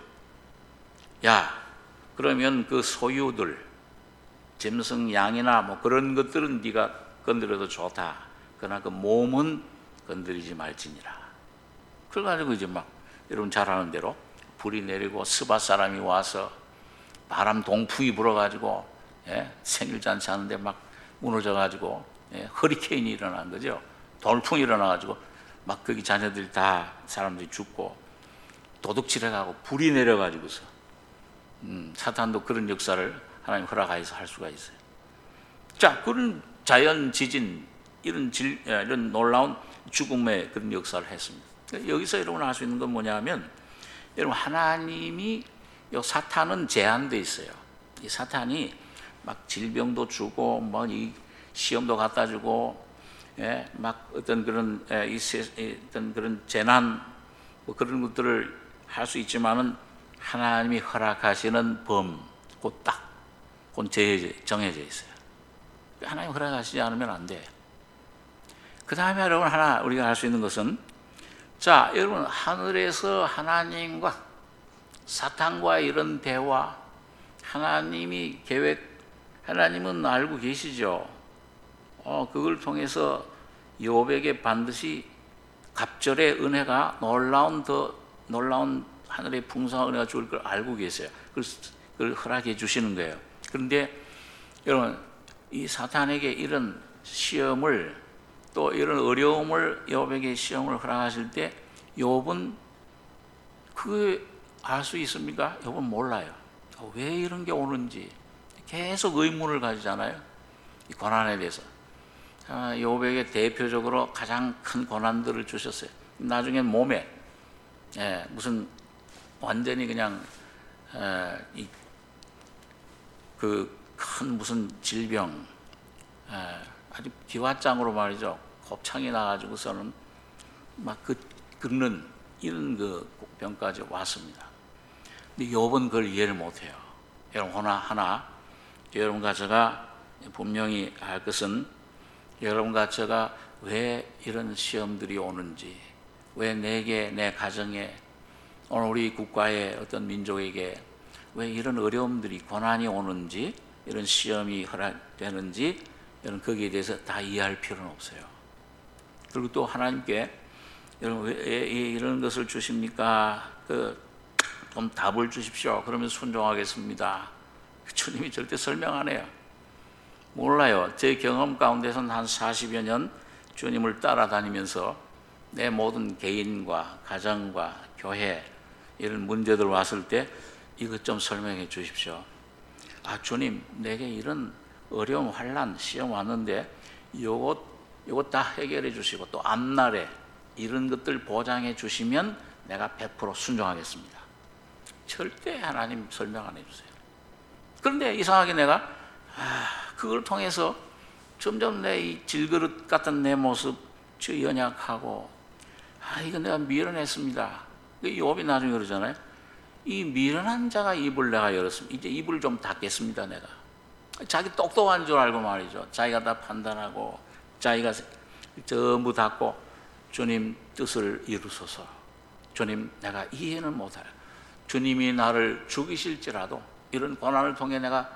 그러면 그 소유들, 짐승, 양이나 뭐 그런 것들은 네가 건드려도 좋다. 그러나 그 몸은 건드리지 말지니라. 그래가지고 이제 막 여러분 잘 아는 대로 불이 내리고 스바 사람이 와서 바람 동풍이 불어가지고 생일잔치 하는데 막 무너져가지고 허리케인이 일어난 거죠. 돌풍이 일어나가지고 막 거기 자녀들이 다 사람들이 죽고 도둑질해가고 불이 내려가지고서 사탄도 그런 역사를 하나님 허락하여서 할 수가 있어요. 자, 그런 자연 지진, 이런 놀라운 죽음의 그런 역사를 했습니다. 여기서 여러분 알 수 있는 건 뭐냐면, 여러분 하나님이, 사탄은 제한돼 있어요. 이 사탄이 막 질병도 주고, 뭐 이 시험도 갖다 주고, 막 어떤 그런 어떤 그런 재난, 뭐 그런 것들을 할 수 있지만은 하나님이 허락하시는 범, 곧 정해져 있어요. 하나님 허락하시지 않으면 안 돼. 그 다음에 여러분 하나 우리가 할 수 있는 것은, 자 여러분, 하늘에서 하나님과 사탄과 이런 대화, 하나님이 하나님은 알고 계시죠. 그걸 통해서 욥에게 반드시 갑절의 은혜가 놀라운 하늘의 풍성한 은혜가 주을 걸 알고 계세요. 그걸 허락해 주시는 거예요. 그런데 여러분, 이 사탄에게 이런 시험을, 또 이런 어려움을, 욥에게 시험을 허락하실 때 욥은 그게 알 수 있습니까? 욥은 몰라요. 왜 이런 게 오는지 계속 의문을 가지잖아요. 이 고난에 대해서. 욥에게 대표적으로 가장 큰 고난들을 주셨어요. 나중엔 몸에 무슨 완전히 그냥 그 큰 무슨 질병, 아주 기왓장으로 말이죠. 곱창이 나가지고서는 막 긁는 이런 그 병까지 왔습니다. 근데 욥은 그걸 이해를 못해요. 여러분 하나 여러분과 제가 분명히 알 것은, 여러분과 제가 왜 이런 시험들이 오는지, 왜 내게, 내 가정에, 오늘 우리 국가의 어떤 민족에게 왜 이런 어려움들이, 고난이 오는지, 이런 시험이 허락되는지, 여러분 거기에 대해서 다 이해할 필요는 없어요. 그리고 또 하나님께 여러분 왜 이런 것을 주십니까? 좀 답을 주십시오. 그러면 순종하겠습니다. 주님이 절대 설명 안 해요. 몰라요. 제 경험 가운데서는 한 40여 년 주님을 따라다니면서 내 모든 개인과 가정과 교회 이런 문제들 왔을 때 이것 좀 설명해 주십시오. 주님, 내게 이런 어려움, 환난, 시험 왔는데 요것 다 해결해 주시고, 또 앞날에 이런 것들 보장해 주시면 내가 100% 순종하겠습니다. 절대 하나님 설명 안 해주세요. 그런데 이상하게 내가 그걸 통해서 점점 내 이 질그릇 같은 내 모습, 저 연약하고, 이거 내가 미련했습니다. 욥이 나중에 그러잖아요. 이 미련한 자가 입을 내가 열었습니다. 이제 입을 좀 닫겠습니다. 내가 자기 똑똑한 줄 알고 말이죠. 자기가 다 판단하고 자기가 전부 닫고, 주님 뜻을 이루소서. 주님, 내가 이해는 못해요. 주님이 나를 죽이실지라도, 이런 고난을 통해 내가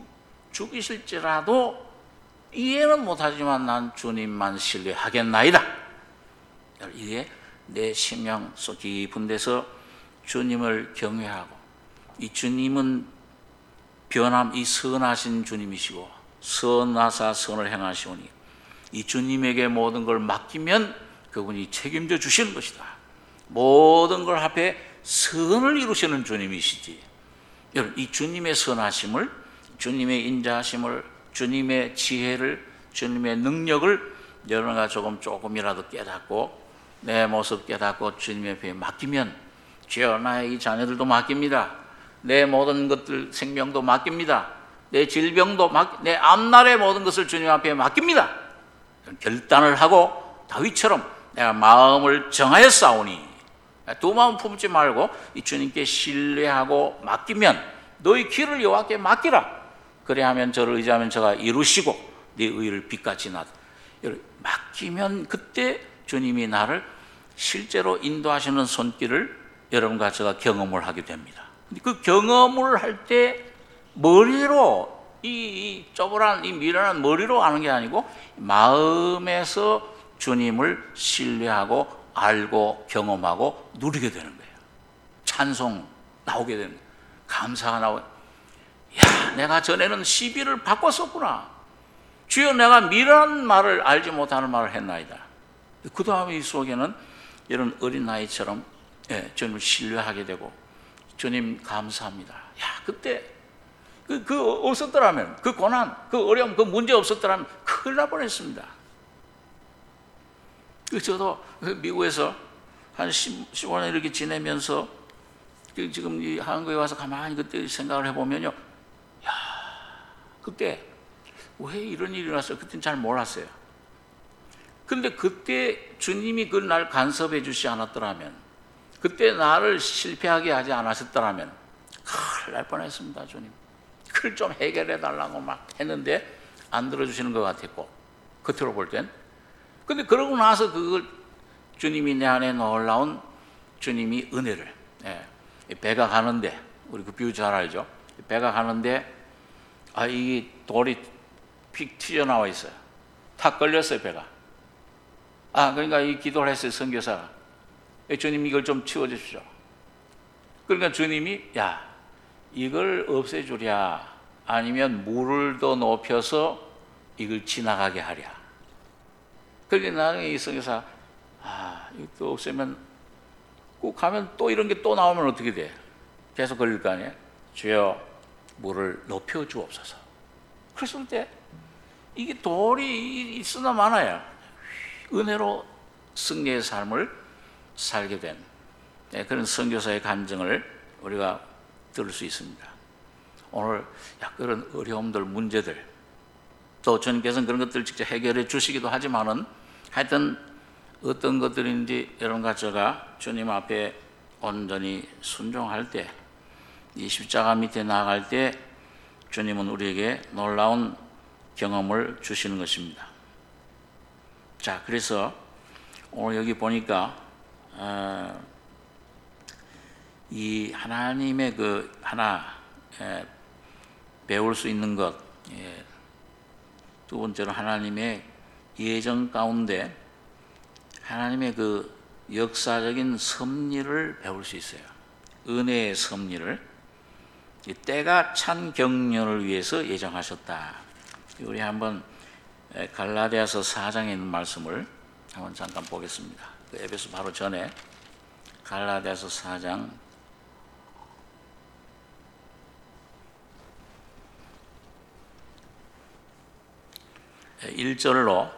죽이실지라도 이해는 못하지만 난 주님만 신뢰하겠나이다. 이게 내 심령 속 깊은 데서 주님을 경외하고, 이 주님은 이 선하신 주님이시고 선하사 선을 행하시오니 이 주님에게 모든 걸 맡기면 그분이 책임져 주시는 것이다. 모든 걸 앞에 선을 이루시는 주님이시지. 여러분, 이 주님의 선하심을, 주님의 인자하심을, 주님의 지혜를, 주님의 능력을 여러분과 조금이라도 깨닫고, 내 모습 깨닫고 주님의 앞에 맡기면, 주여 나의 이 자녀들도 맡깁니다. 내 모든 것들, 생명도 맡깁니다. 내 질병도 내 앞날의 모든 것을 주님 앞에 맡깁니다. 결단을 하고 다윗처럼 내가 마음을 정하여 싸우니, 두 마음 품지 말고 이 주님께 신뢰하고 맡기면, 너희 길을 여호와께 맡기라. 그래야면 저를 의지하면 저가 이루시고 네 의를 빛같이 나다. 맡기면 그때 주님이 나를 실제로 인도하시는 손길을 여러분과 제가 경험을 하게 됩니다. 그 경험을 할 때 머리로, 이 쪼그란 이 미련한 머리로 아는 게 아니고 마음에서 주님을 신뢰하고 알고 경험하고 누리게 되는 거예요. 찬송 나오게 되는 거예요. 감사가 나오고, 내가 전에는 시비를 바꿨었구나. 주여, 내가 미련한 말을 알지 못하는 말을 했나이다. 그 다음에 이 속에는 이런 어린 나이처럼 주님을 신뢰하게 되고, 주님 감사합니다. 그때 그 없었더라면, 그 고난, 그 어려움, 그 문제 없었더라면 큰일 날 뻔했습니다. 저도 미국에서 한 15년 이렇게 지내면서 지금 이 한국에 와서 가만히 그때 생각을 해보면요, 그때 왜 이런 일이 일어났어요? 그때는 잘 몰랐어요. 근데 그때 주님이 그날 간섭해 주시 않았더라면, 그때 나를 실패하게 하지 않으셨더라면 큰일 날 뻔했습니다. 주님, 그걸 좀 해결해 달라고 막 했는데 안 들어주시는 것 같았고, 겉으로 볼 땐. 근데 그러고 나서 그걸 주님이 내 안에 놀라운 주님이 은혜를, 배가 가는데, 우리 그 비유 잘 알죠? 배가 가는데 이게 돌이 픽 튀어나와 있어요. 탁 걸렸어요, 배가. 그러니까 이 기도를 했어요, 선교사가. 주님, 이걸 좀 치워주십시오. 그러니까 주님이, 이걸 없애주랴, 아니면 물을 더 높여서 이걸 지나가게 하랴. 그러니까 나중에 이 선교사, 이것도 없애면, 꼭 가면 또 이런 게 또 나오면 어떻게 돼? 계속 걸릴 거 아니에요? 주여, 물을 높여 주옵소서. 그랬을 때 이게 돌이 있으나 마나야 은혜로 승리의 삶을 살게 된 그런 선교사의 간증을 우리가 들을 수 있습니다. 오늘 그런 어려움들, 문제들, 또 주님께서는 그런 것들을 직접 해결해 주시기도 하지만은 하여튼 어떤 것들인지 여러분과 제가 주님 앞에 온전히 순종할 때, 이 십자가 밑에 나아갈 때 주님은 우리에게 놀라운 경험을 주시는 것입니다. 자, 그래서 오늘 여기 보니까 이 하나님의 그 하나 배울 수 있는 것, 두 번째로 하나님의 예정 가운데 하나님의 그 역사적인 섭리를 배울 수 있어요. 은혜의 섭리를. 때가 찬 경륜을 위해서 예정하셨다. 우리 한번 갈라디아서 4장에 있는 말씀을 한번 잠깐 보겠습니다. 에베소 바로 전에 갈라디아서 4장 1절로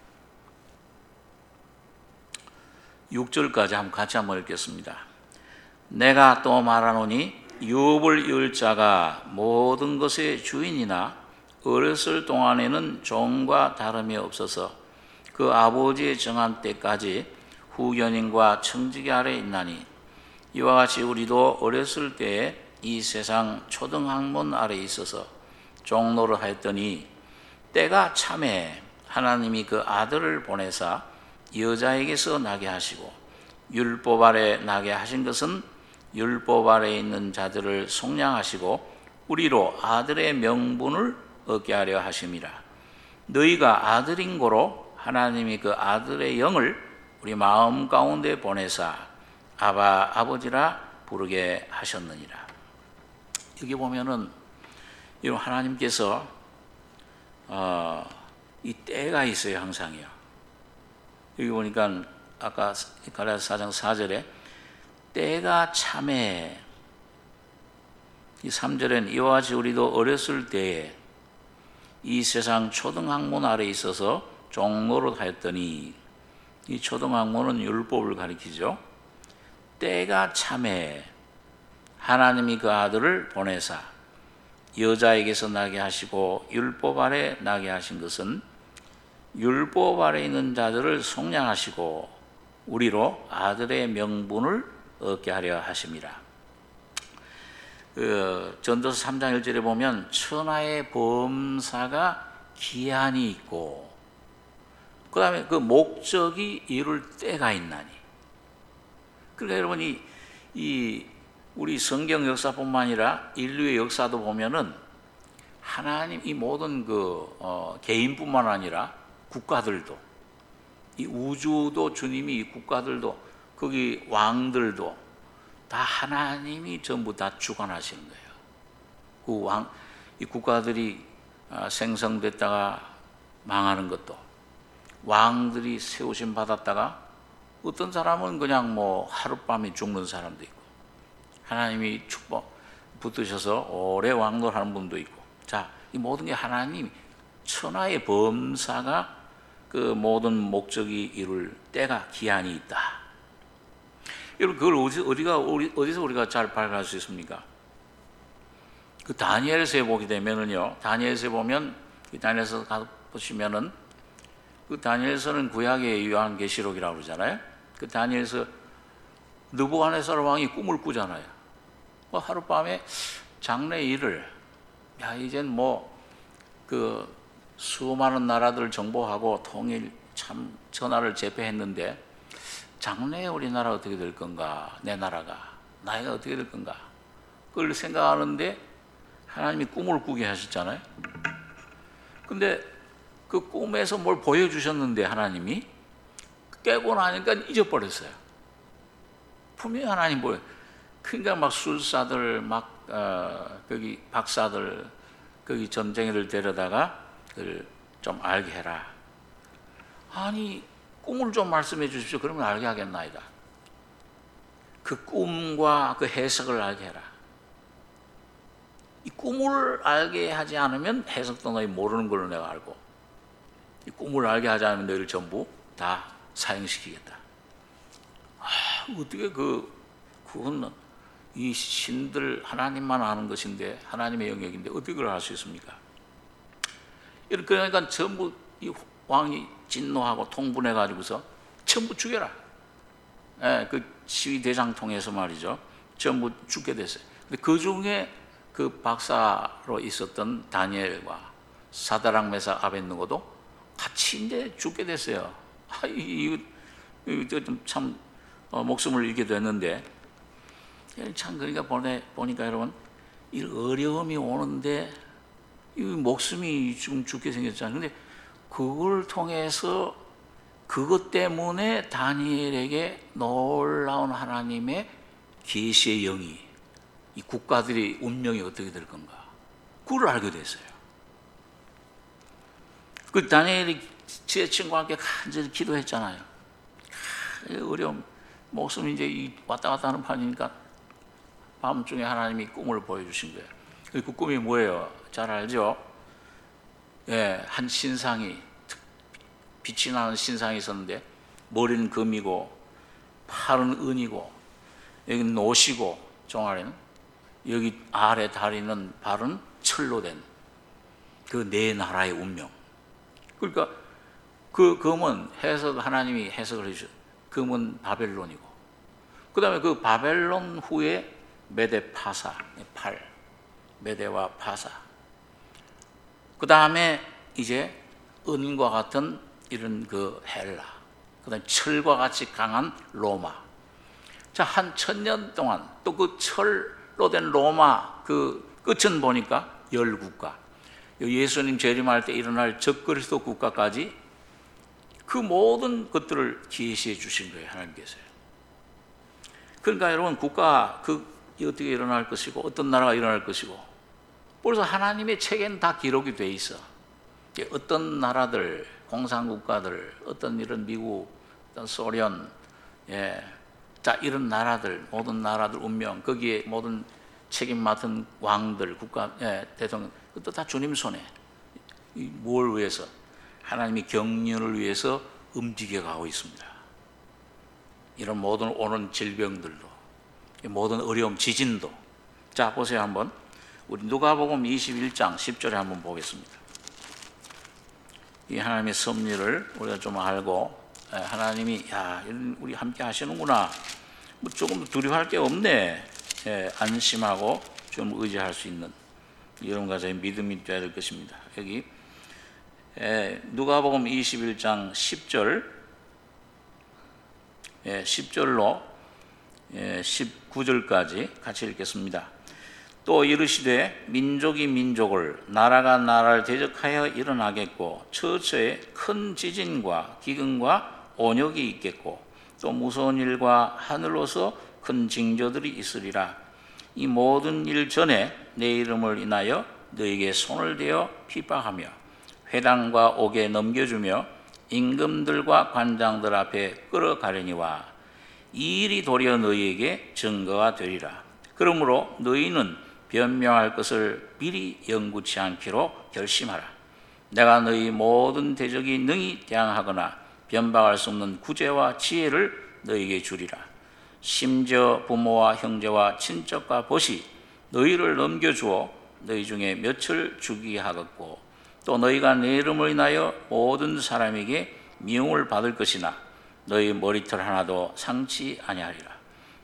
6절까지 같이 한번 읽겠습니다. 내가 또 말하노니 유업을 이을 자가 모든 것의 주인이나 어렸을 동안에는 종과 다름이 없어서 그 아버지의 정한 때까지 후견인과 청지기 아래 있나니, 이와 같이 우리도 어렸을 때에 이 세상 초등학문 아래 있어서 종노를 하였더니 때가 참에 하나님이 그 아들을 보내사 여자에게서 나게 하시고, 율법 아래 나게 하신 것은 율법 아래 있는 자들을 속량하시고 우리로 아들의 명분을 얻게 하려 하심이라. 너희가 아들인 고로 하나님이 그 아들의 영을 우리 마음 가운데 보내사 아바 아버지라 부르게 하셨느니라. 여기 보면은 이 하나님께서 이 때가 있어요, 항상이요. 여기 보니까 아까 갈라디아서 4장 4절에 때가 참에, 이 3절엔 이와 같이 우리도 어렸을 때에 이 세상 초등학문 아래 있어서 종노릇 하였더니, 이 초등학문은 율법을 가리키죠. 때가 참에 하나님이 그 아들을 보내사 여자에게서 나게 하시고 율법 아래 나게 하신 것은 율법 아래 있는 자들을 속량하시고 우리로 아들의 명분을 얻게 하려 하심이라. 전도서 3장 1절에 보면 천하의 범사가 기한이 있고, 그 다음에 그 목적이 이룰 때가 있나니. 그러니까 여러분이 이 우리 성경 역사뿐만 아니라 인류의 역사도 보면은 하나님 이 모든 개인뿐만 아니라 국가들도, 이 우주도 주님이, 이 국가들도, 거기 왕들도 다 하나님이 전부 다 주관하시는 거예요. 이 국가들이 생성됐다가 망하는 것도, 왕들이 세우심 받았다가 어떤 사람은 그냥 하룻밤에 죽는 사람도 있고, 하나님이 축복 붙드셔서 오래 왕노하는 분도 있고. 자, 이 모든 게 하나님 천하의 범사가 그 모든 목적이 이룰 때가 기한이 있다. 여러분, 그걸 어디서 우리가 잘 발견할 수 있습니까? 그 다니엘서에 보게 되면은요, 다니엘서에 보면, 다니엘서 가서 보시면은, 그 다니엘서는 구약의 요한계시록이라고 그러잖아요. 그 다니엘서 느부갓네살 왕이 꿈을 꾸잖아요. 하룻밤에 장래 일을, 이젠 그 수많은 나라들을 정복하고 통일 참 전하를 제패했는데 장래에 우리나라 어떻게 될 건가, 내 나라가, 나이가 어떻게 될 건가, 그걸 생각하는데 하나님이 꿈을 꾸게 하셨잖아요. 근데 그 꿈에서 뭘 보여주셨는데 하나님이 깨고 나니까 잊어버렸어요. 분명히 하나님 보여. 그러니까 막 술사들, 거기 박사들, 거기 전쟁이를 데려다가 그걸 좀 알게 해라. 아니, 꿈을 좀 말씀해 주십시오. 그러면 알게 하겠나이다. 그 꿈과 그 해석을 알게 해라. 이 꿈을 알게 하지 않으면 해석도 너희 모르는 걸로 내가 알고, 이 꿈을 알게 하지 않으면 너희를 전부 다 사형시키겠다. 어떻게 그건 이 신들 하나님만 아는 것인데, 하나님의 영역인데 어떻게 그걸 알 수 있습니까? 그러니까 전부 이 왕이 진노하고 통분해 가지고서 전부 죽여라. 그 시위대장 통해서 말이죠, 전부 죽게 됐어요. 근데 그 중에 그 박사로 있었던 다니엘과 사드락 메삭 아벳느고도 같이 이제 죽게 됐어요. 이거 참 목숨을 잃게 됐는데, 참 그러니까 보니까 여러분, 이 어려움이 오는데 이 목숨이 지금 죽게 생겼잖아요. 근데 그걸 통해서, 그것 때문에 다니엘에게 놀라운 하나님의 계시의 영이, 이 국가들의 운명이 어떻게 될 건가, 그걸 알게 됐어요. 그 다니엘이 제 친구와 함께 간절히 기도했잖아요. 어려움, 목숨이 이제 왔다 갔다 하는 판이니까 밤중에 하나님이 꿈을 보여주신 거예요. 그 꿈이 뭐예요? 잘 알죠? 한 신상이, 빛이 나는 신상이 있었는데, 머리는 금이고 팔은 은이고 여기는 노시고 종아리는, 여기 아래 다리는 발은 철로 된 그 네 나라의 운명. 그러니까 그 금은 하나님이 해석을 해주셨어요. 금은 바벨론이고, 그 다음에 그 바벨론 후에 메데 파사, 메데와 파사, 그 다음에 이제 은과 같은 이런 그 헬라, 그 다음에 철과 같이 강한 로마. 자, 한 1000년 동안 또 그 철로 된 로마 그 끝은 보니까 10국가, 예수님 재림할 때 일어날 적그리스도 국가까지 그 모든 것들을 계시해 주신 거예요, 하나님께서요. 그러니까 여러분, 국가 어떻게 일어날 것이고 어떤 나라가 일어날 것이고, 벌써 하나님의 책에는 다 기록이 돼 있어. 어떤 나라들, 공산국가들, 어떤 이런 미국, 어떤 소련, 자, 이런 나라들, 모든 나라들 운명, 거기에 모든 책임 맡은 왕들, 국가, 대통령, 그것도 다 주님 손에. 뭘 위해서? 하나님의 경륜을 위해서 움직여 가고 있습니다. 이런 모든 오는 질병들도, 모든 어려움, 지진도. 자, 보세요 한번. 우리 누가복음 21장 10절에 한번 보겠습니다. 이 하나님의 섭리를 우리가 좀 알고, 하나님이 우리 함께 하시는구나, 조금 두려워할 게 없네, 안심하고 좀 의지할 수 있는 여러분과 저의 믿음이 되어야 될 것입니다. 여기 누가복음 21장 10절, 10절로 19절까지 같이 읽겠습니다. 또 이르시되 민족이 민족을, 나라가 나라를 대적하여 일어나겠고, 처처에 큰 지진과 기근과 온역이 있겠고, 또 무서운 일과 하늘로서 큰 징조들이 있으리라. 이 모든 일 전에 내 이름을 인하여 너에게 손을 대어 핍박하며 회당과 옥에 넘겨주며 임금들과 관장들 앞에 끌어가려니와, 이 일이 도리어 너희에게 증거가 되리라. 그러므로 너희는 변명할 것을 미리 영구치 않기로 결심하라. 내가 너희 모든 대적이 능히 대항하거나 변박할 수 없는 구제와 지혜를 너희에게 주리라. 심지어 부모와 형제와 친척과 벗이 너희를 넘겨주어 너희 중에 몇을 죽이게 하겠고, 또 너희가 내 이름을 인하여 모든 사람에게 미움을 받을 것이나 너희 머리털 하나도 상치 아니하리라.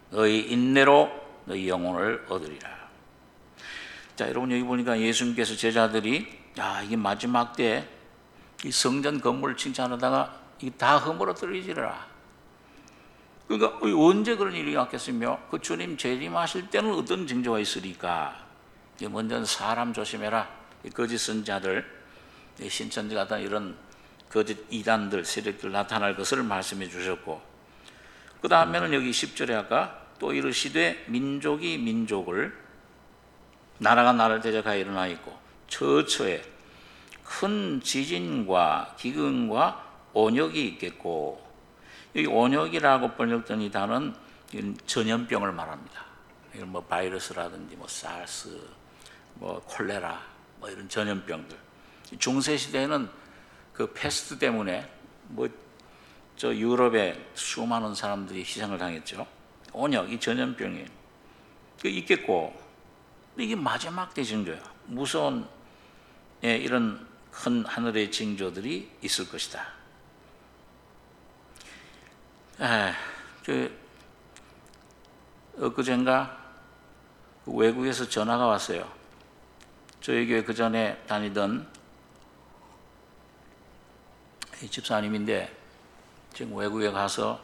너희 인내로 너희 영혼을 얻으리라. 자, 여러분 여기 보니까 예수님께서 제자들이 이게 마지막 때 이 성전 건물을 칭찬하다가 이 다 허물어뜨리지라. 그러니까 언제 그런 일이 왔겠으며 그 주님 재림하실 때는 어떤 징조가 있으리까? 먼저는 사람 조심해라. 거짓 선자들, 신천지 같은 이런 거짓 이단들, 세력들 나타날 것을 말씀해 주셨고, 그 다음에는 여기 10절에 아까 또 이르시되 민족이 민족을, 나라가 나라를 대적하여 일어나 있고 처처에 큰 지진과 기근과 온역이 있겠고, 이 온역이라고 번역된 이 단어는 전염병을 말합니다. 이런 뭐 바이러스라든지 뭐 사르스, 뭐 콜레라, 뭐 이런 전염병들. 중세 시대에는 그 패스트 때문에 뭐 저 유럽에 수많은 사람들이 희생을 당했죠. 온역, 이 전염병이 있겠고, 이게 마지막 때 징조야. 무서운 이런 큰 하늘의 징조들이 있을 것이다. 엊그젠가 외국에서 전화가 왔어요. 저희 교회 그 전에 다니던 집사님인데 지금 외국에 가서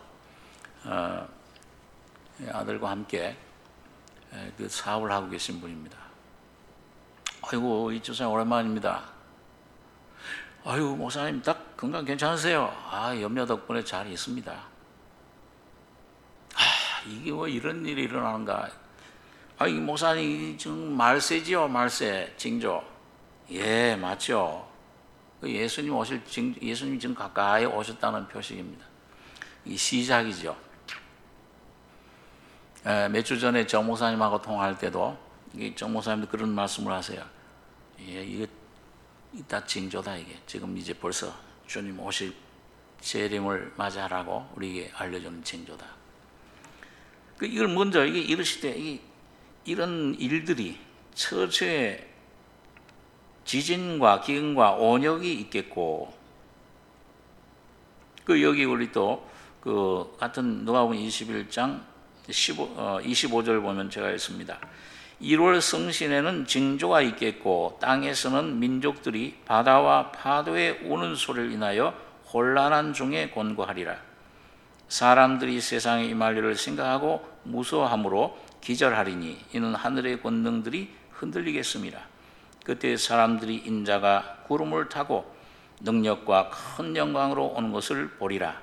아들과 함께 그 사업을 하고 계신 분입니다. 아이고, 이 집사님 오랜만입니다. 아이고, 목사님 딱 건강 괜찮으세요? 염려 덕분에 잘 있습니다. 이게 뭐 이런 일이 일어나는가? 이 목사님 지금 말세지요, 말세 징조. 예, 맞죠. 예수님 지금 가까이 오셨다는 표식입니다. 이 시작이죠. 몇 주 전에 정 목사님하고 통화할 때도 정 목사님도 그런 말씀을 하세요. 이게 다 징조다. 이게 지금 이제 벌써 주님 오실 재림을 맞이하라고 우리에게 알려주는 징조다. 이걸 먼저 이게 이르시되 이런 일들이 처처에 지진과 기근과 온역이 있겠고, 여기 우리 또 그 같은 누가복음 21장 25절 보면 제가 했습니다. 1월 성신에는 징조가 있겠고 땅에서는 민족들이 바다와 파도의 우는 소리를 인하여 혼란한 중에 곤고하리라. 사람들이 세상에 임할 일을 생각하고 무서워함으로 기절하리니 이는 하늘의 권능들이 흔들리겠습니다. 그때 사람들이 인자가 구름을 타고 능력과 큰 영광으로 오는 것을 보리라.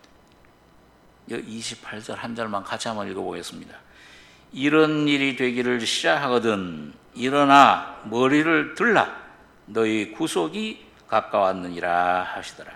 28절 한 절만 같이 한번 읽어보겠습니다. 이런 일이 되기를 시작하거든 일어나 머리를 들라 너희 구속이 가까웠느니라 하시더라.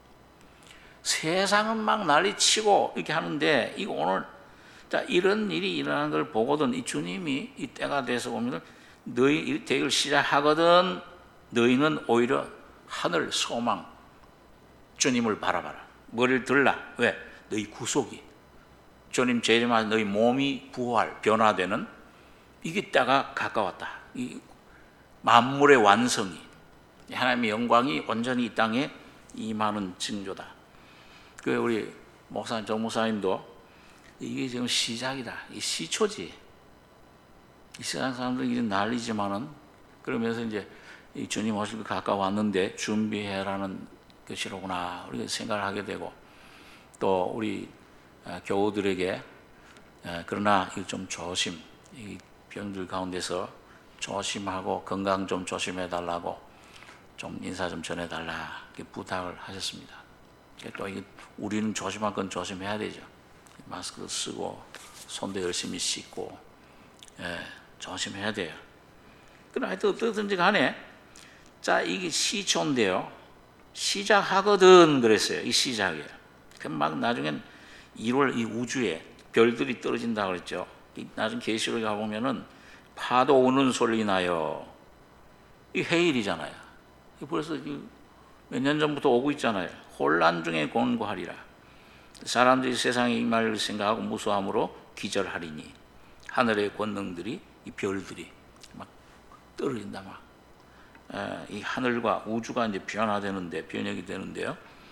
세상은 막 난리치고 이렇게 하는데 이거 오늘 이런 일이 일어나는 걸 보거든 이 주님이 이 때가 돼서 보면 너희 되기를 시작하거든 너희는 오히려 하늘 소망 주님을 바라봐라. 머리를 들라. 왜? 너희 구속이 주님 재림하신 너희 몸이 부활 변화되는 이게 때가 가까웠다. 이 만물의 완성이 하나님의 영광이 온전히 이 땅에 임하는 징조다. 우리 목사님 정 목사님도 이게 지금 시작이다. 이 시초지. 이 세상 사람들이 이제 난리지만은 그러면서 이제 이 주님 오실 것 가까웠는데 준비해라는 것이로구나 우리가 생각을 하게 되고 또 우리 교우들에게 그러나 이거 좀 조심, 이 병들 가운데서 조심하고 건강 좀 조심해 달라고 좀 인사 좀 전해 달라 이렇게 부탁을 하셨습니다. 또 이게 우리는 조심할 건 조심해야 되죠. 마스크 쓰고 손도 열심히 씻고 조심해야 돼요. 그러나 하여튼 어떻든지 간에 이게 시초인데요. 시작하거든 그랬어요. 이 시작이에요. 막 나중엔 1월 이 우주에 별들이 떨어진다 그랬죠. 나중에 계시록에 가보면은 파도 우는 소리 나요. 이 해일이잖아요. 벌써 몇 년 전부터 오고 있잖아요. 혼란 중에 곤고하리라. 사람들이 세상에 임할 생각하고 무수함으로 기절하리니 하늘의 권능들이 이 별들이 막 떨어진다 막. 이 하늘과 우주가 이제 변화되는데 변혁이 되는데요.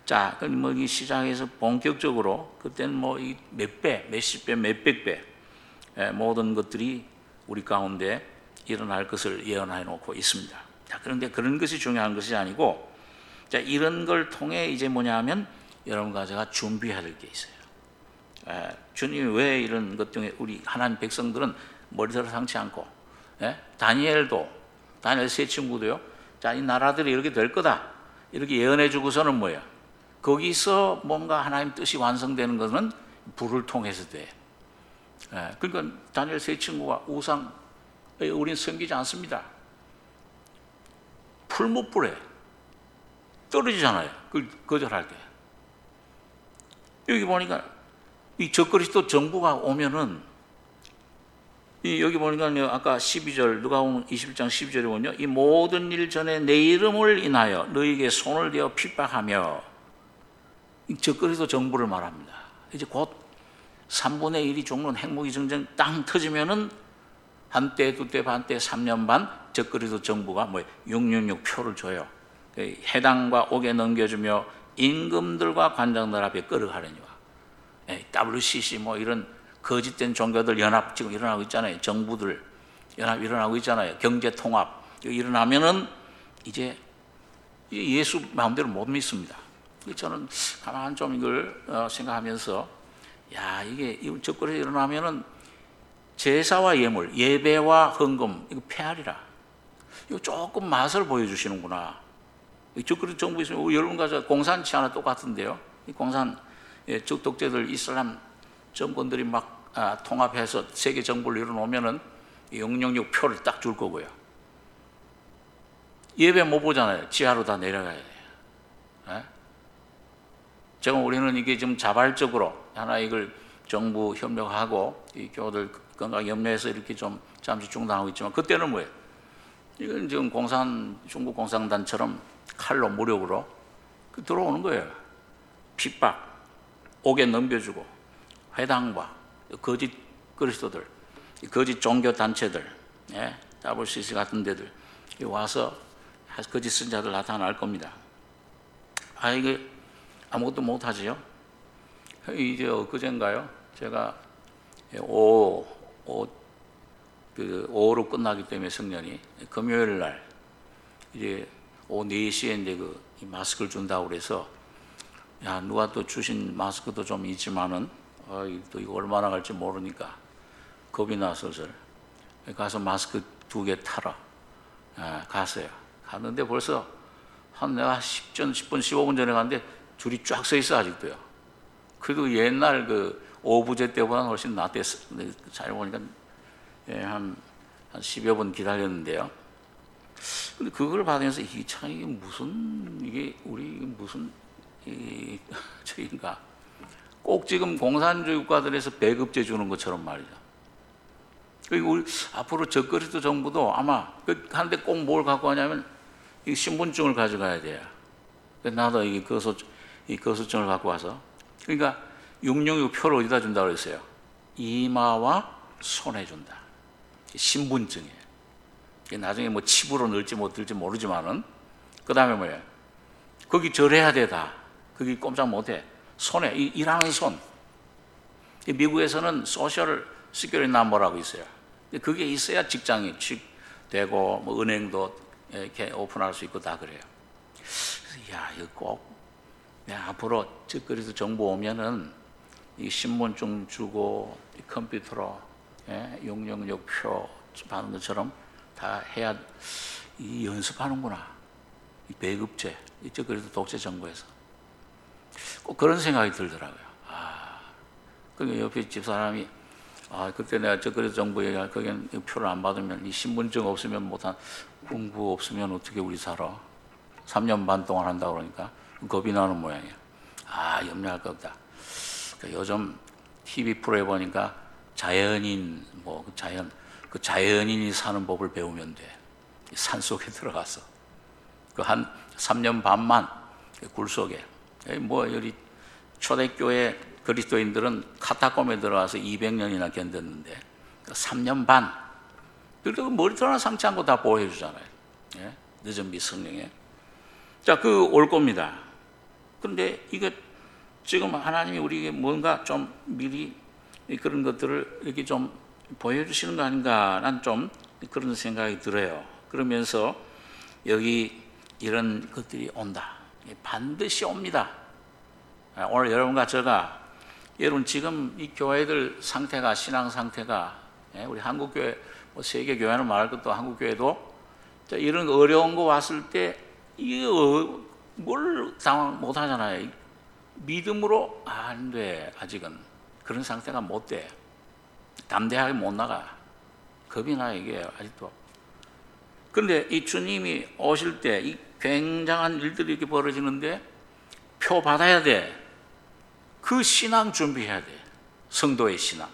자, 그럼 뭐 이 시장에서 본격적으로 그때는 뭐 이 몇 배, 몇십 배, 몇백 배 모든 것들이 우리 가운데 일어날 것을 예언해 놓고 있습니다. 자, 그런데 그런 것이 중요한 것이 아니고, 자, 이런 걸 통해 이제 뭐냐면 여러분과 제가 준비해야 될 게 있어요. 주님이 왜 이런 것 중에 우리 하나님 백성들은 머리털을 상치 않고, 다니엘 세 친구도요. 자, 이 나라들이 이렇게 될 거다 이렇게 예언해 주고서는 뭐야? 거기서 뭔가 하나님 뜻이 완성되는 것은 불을 통해서 돼. 그러니까 다니엘 세 친구가 우상, 우린 섬기지 않습니다. 풀무불에 떨어지잖아요. 그 거절할 때. 여기 보니까 이 적그리스도 정부가 오면은 여기 보니까 아까 12절 누가복음 21장 12절에 보면요, 이 모든 일 전에 내 이름을 인하여 너희에게 손을 대어 핍박하며, 이 적그리스도 정부를 말합니다. 이제 곧 3분의 1이 죽는 핵무기 전쟁 땅 터지면은 한때, 두때, 반때, 3년 반 적그리스도 정부가 666 표를 줘요. 해당과 옥에 넘겨주며 임금들과 관장들 앞에 끌어가려니와. WCC 이런 거짓된 종교들 연합 지금 일어나고 있잖아요. 정부들 연합 일어나고 있잖아요. 경제 통합 일어나면은 이제 예수 마음대로 못 믿습니다. 저는 가만 좀 이걸 생각하면서, 이게 적그리스도 일어나면은 제사와 예물, 예배와 헌금 이거 폐하리라. 이거 조금 맛을 보여주시는구나. 적그리스도 정부 있으면 여러분과 공산치 하나 똑같은데요. 이 공산 적독자들 이슬람 정권들이 막 통합해서 세계 정부를 이뤄놓으면은 666 표를 딱 줄 거고요. 예배 못 보잖아요. 지하로 다 내려가야 돼요. 지금 우리는 이게 좀 자발적으로 하나 이걸 정부 협력하고 이 교들 건강 염려해서 이렇게 좀 잠시 중단하고 있지만, 그때는 뭐예요? 이건 지금 중국 공산당처럼 칼로 무력으로 들어오는 거예요. 핍박, 옥에 넘겨주고, 회당과 거짓 그리스도들, 거짓 종교 단체들, WCC 같은 데들 와서 거짓 선자들 나타날 겁니다. 이게 아무것도 못하지요. 이제 그젠가요? 제가 5로 끝나기 때문에 성년이 금요일 날 이제 오후 4시에 이제 그 마스크를 준다고 그래서, 누가 또 주신 마스크도 좀 있지만은 또 이거 얼마나 갈지 모르니까 겁이 나 슬슬 가서 마스크 2개 타러 갔어요. 갔는데 벌써 내가 10분 15분 전에 갔는데 줄이 쫙 서 있어 아직도요. 그래도 옛날 그 오부제 때보다는 훨씬 낫댔어. 잘 보니까 한 10여 분 기다렸는데요. 근데 그걸 받으면서 이게 무슨 저인가? 꼭 지금 공산주의국가들에서 배급제 주는 것처럼 말이죠. 그리고 우리 앞으로 적그리스도 정부도 아마 하는데 꼭 뭘 갖고 가냐면 이 신분증을 가져가야 돼요. 나도 이 거소증을 갖고 와서, 그러니까 666 표를 어디다 준다고 그랬어요? 이마와 손에 준다. 신분증이에요. 나중에 칩으로 넣을지 못 넣을지 모르지만은, 그 다음에 뭐예요? 거기 절해야 되다. 거기 꼼짝 못해. 손에, 일하는 손. 미국에서는 소셜 시큐리티 넘버라고 있어요. 그게 있어야 직장이 취직되고 은행도 이렇게 오픈할 수 있고 다 그래요. 이거 꼭 앞으로 적그리스도 정부 오면은 이 신분증 주고 컴퓨터로 666 표 받는 것처럼 다 해야 연습하는구나. 이 배급제, 적그리스도 독재 정부에서 꼭 그런 생각이 들더라고요. 그러니까 옆에 집사람이 그때 내가 적그리스도 정부에 거기는 표를 안 받으면, 이 신분증 없으면 못한, 공부 없으면 어떻게 우리 살아? 3년 반 동안 한다고 그러니까 겁이 나는 모양이에요. 염려할 거 없다. 그러니까 요즘 TV 프로에 보니까 자연인, 자연인이 사는 법을 배우면 돼. 산속에 들어가서. 한 3년 반만 굴 속에. 여기 초대교회 그리스도인들은 카타콤에 들어가서 200년이나 견뎠는데 3년 반. 그래도 머리털 하나 상치 않고 다 보호해 주잖아요. 늦은 미성령에. 자, 올 겁니다. 그런데 이게 지금 하나님이 우리에게 뭔가 좀 미리 그런 것들을 이렇게 좀 보여주시는 거 아닌가, 난 좀 그런 생각이 들어요. 그러면서 여기 이런 것들이 온다. 반드시 옵니다. 오늘 여러분과 제가, 여러분 지금 이 교회들 상태가, 신앙 상태가, 우리 한국교회, 세계 교회는 말할 것도 한국교회도 이런 어려운 거 왔을 때 이게 뭘 당황 못 하잖아요. 믿음으로 안 돼. 아직은 그런 상태가 못 돼. 담대하게 못 나가. 겁이 나 이게 아직도. 그런데 이 주님이 오실 때 이 굉장한 일들이 이렇게 벌어지는데 표 받아야 돼. 그 신앙 준비해야 돼. 성도의 신앙.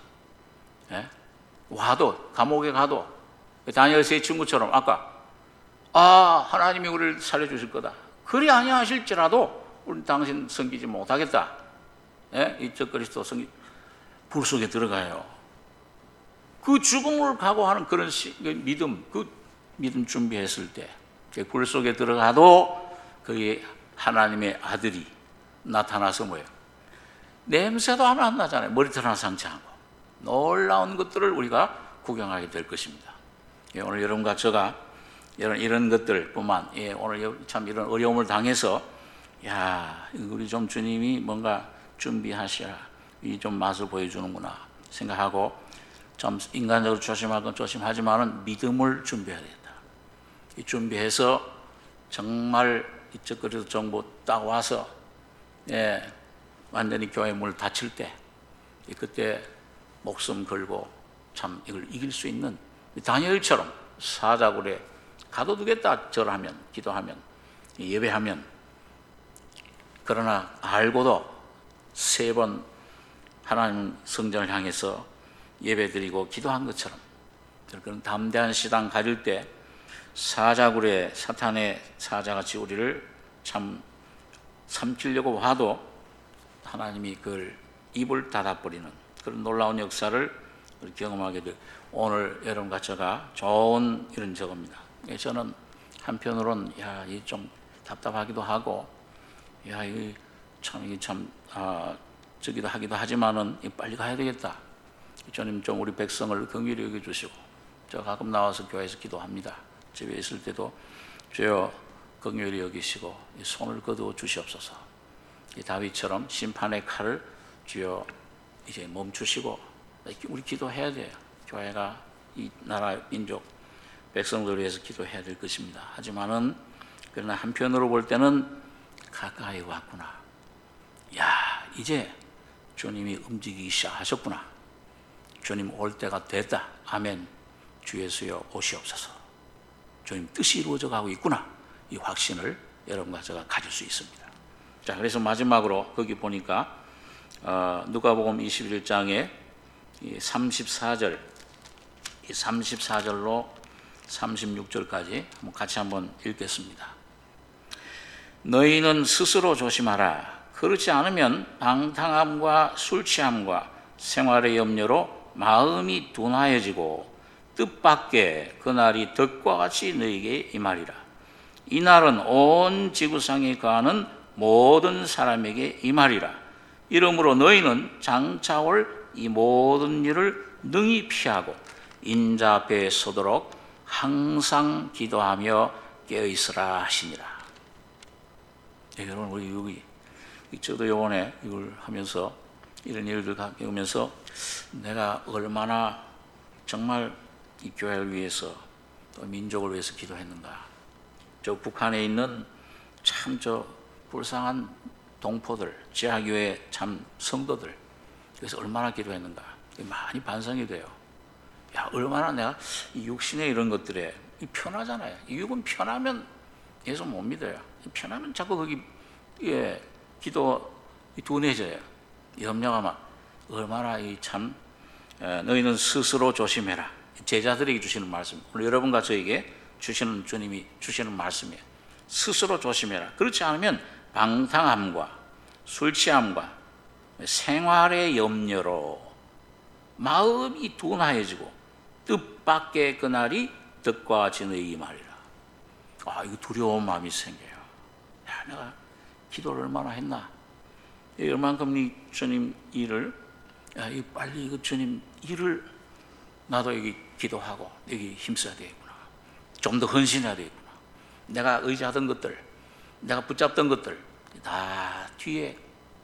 와도, 감옥에 가도 다니엘 세 친구처럼 아까 하나님이 우리를 살려주실 거다. 그리 아니하실지라도 우리 당신 섬기지 못하겠다. 이적 그리스도 불 속에 들어가요. 그 죽음을 각오하는 그런 믿음, 그 믿음 준비했을 때 불 속에 들어가도 거기 하나님의 아들이 나타나서 뭐예요? 냄새도 하나 안 나잖아요. 머리털 하나 상처하고. 놀라운 것들을 우리가 구경하게 될 것입니다. 오늘 여러분과 제가 이런 것들뿐만, 오늘 참 이런 어려움을 당해서 우리 좀 주님이 뭔가 준비하시라, 이 좀 맛을 보여주는구나 생각하고, 좀 인간적으로 조심할 건 조심하지만은 믿음을 준비해야 된다. 이 준비해서 정말 이쪽 그래서 정보 딱 와서 완전히 교회 문을 닫힐 때, 그때 목숨 걸고 참 이걸 이길 수 있는 다니엘처럼 사자굴에 가둬두겠다 절하면, 기도하면, 예배하면, 그러나 알고도 3번 하나님 성전을 향해서 예배드리고 기도한 것처럼 그런 담대한 신앙 가질 때 사자굴에 사탄의 사자같이 우리를 참 삼키려고 와도 하나님이 그걸 입을 닫아버리는 그런 놀라운 역사를 경험하게 될, 오늘 여러분과 제가 좋은 이런 저겁니다. 저는 한편으로는 이 좀 답답하기도 하고, 이게 참 저기도 하기도 하지만은 빨리 가야 되겠다. 주님 좀 우리 백성을 긍휼히 여겨주시고, 저 가끔 나와서 교회에서 기도합니다. 집에 있을 때도 주여 긍휼히 여기시고 손을 거두어 주시옵소서. 이 다윗처럼 심판의 칼을 주여 이제 멈추시고, 우리 기도해야 돼요. 교회가 이 나라 민족 백성들을 위해서 기도해야 될 것입니다. 하지만은 그러나 한편으로 볼 때는 가까이 왔구나. 이제 주님이 움직이기 시작하셨구나. 주님 올 때가 됐다. 아멘. 주 예수여 오시옵소서. 주님 뜻이 이루어져 가고 있구나. 이 확신을 여러분과 제가 가질 수 있습니다. 자, 그래서 마지막으로 거기 보니까 누가복음 21장에 34절, 34절로 36절까지 같이 한번 읽겠습니다. 너희는 스스로 조심하라. 그렇지 않으면 방탕함과 술 취함과 생활의 염려로 마음이 둔하여지고 뜻밖의 그날이 덕과 같이 너희에게 임하리라. 이 날은 온 지구상에 거하는 모든 사람에게 임하리라. 이러므로 너희는 장차 올 이 모든 일을 능히 피하고 인자 앞에 서도록 항상 기도하며 깨어있으라 하시니라. 여러분, 우리 여기 저도 이번에 이걸 하면서 이런 일들 겪으면서 내가 얼마나 정말 이 교회를 위해서 또 민족을 위해서 기도했는가. 저 북한에 있는 참 저 불쌍한 동포들, 지하교회 참 성도들, 그래서 얼마나 기도했는가. 많이 반성이 돼요. 얼마나 내가 이 육신의 이런 것들에 편하잖아요. 이 육은 편하면 예수 못 믿어요. 편하면 자꾸 거기 기도 둔해져요. 염려가 얼마나 이 참 너희는 스스로 조심해라. 제자들에게 주시는 말씀. 오늘 여러분과 저에게 주시는 주님이 주시는 말씀이에요. 스스로 조심해라. 그렇지 않으면 방탕함과 술 취함과 생활의 염려로 마음이 둔하여지고 뜻밖의 그날이 덕과 같이 너희에게 임하리라. 이거 두려운 마음이 생겨요. 내가 기도를 얼마나 했나? 얼만큼 이 주님 일을, 이 빨리 그 주님 일을 나도 여기 기도하고 여기 힘써야 되겠구나. 좀 더 헌신해야 되겠구나. 내가 의지하던 것들, 내가 붙잡던 것들 다 뒤에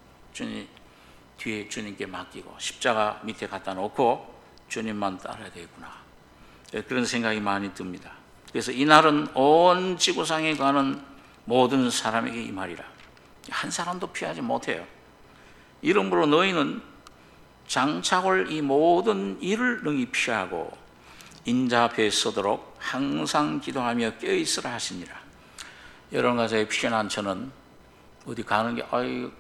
주님께 맡기고 십자가 밑에 갖다 놓고 주님만 따라야 되겠구나. 그런 생각이 많이 듭니다. 그래서 이날은 온 지구상에 가는 모든 사람에게 이 말이라. 한 사람도 피하지 못해요. 이러므로 너희는 장차올 이 모든 일을 능히 피하고 인자 앞에 서도록 항상 기도하며 깨어있으라 하시니라. 여러분 가서의 피난처는 어디 가는 게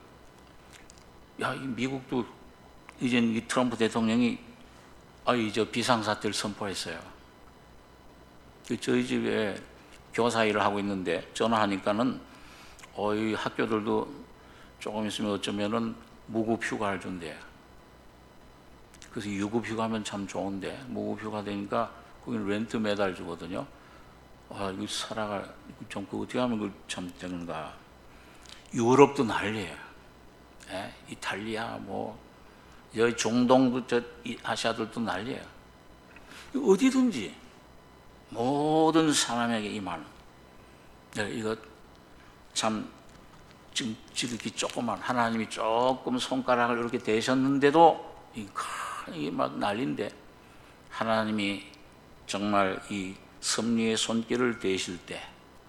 이 미국도 이제 이 트럼프 대통령이 저 비상사태를 선포했어요. 저희 집에 교사 일을 하고 있는데 전화하니까는 이 학교들도 조금 있으면 어쩌면은 무급휴가를 준대. 그래서 유급휴가면 참 좋은데 무급휴가 되니까 거기는 렌트 매달 주거든요. 이거 살아갈 좀 어떻게 하면 그 참 되는가. 유럽도 난리예요. 이탈리아 여기 중동도 아시아들도 난리예요. 어디든지 모든 사람에게 이 말. 이거 참 지금 이렇게 조그만 하나님이 조금 손가락을 이렇게 대셨는데도 이게 막 난리인데 하나님이 정말 이 섭리의 손길을 대실 때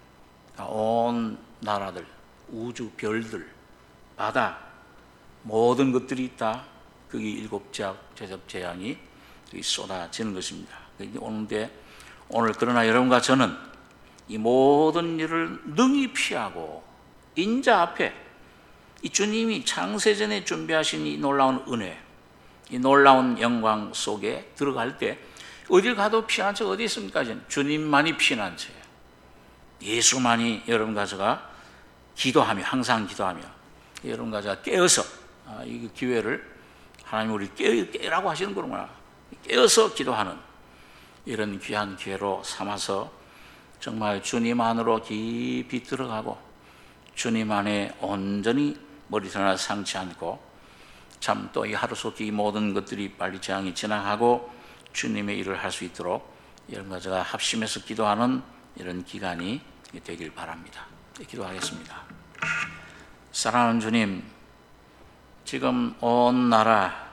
온 나라들, 우주, 별들, 바다 모든 것들이 다 거기 일곱 제접 재앙이 쏟아지는 것입니다. 오늘 그러나 여러분과 저는 이 모든 일을 능히 피하고 인자 앞에 이 주님이 창세전에 준비하신 이 놀라운 은혜, 이 놀라운 영광 속에 들어갈 때 어딜 가도 피난처가 어디 있습니까? 주님만이 피난처예요. 예수만이 여러분과 제가 기도하며 항상 기도하며 여러분과 제가 깨어서 이 기회를 하나님 우리 깨라고 하시는 거구나. 깨어서 기도하는 이런 귀한 기회로 삼아서 정말 주님 안으로 깊이 들어가고 주님 안에 온전히 머리를 하나 상치 않고 참 또 이 하루속히 이 모든 것들이 빨리 재앙이 지나가고 주님의 일을 할 수 있도록 여러분과 제가 합심해서 기도하는 이런 기간이 되길 바랍니다. 기도하겠습니다. 사랑하는 주님, 지금 온 나라,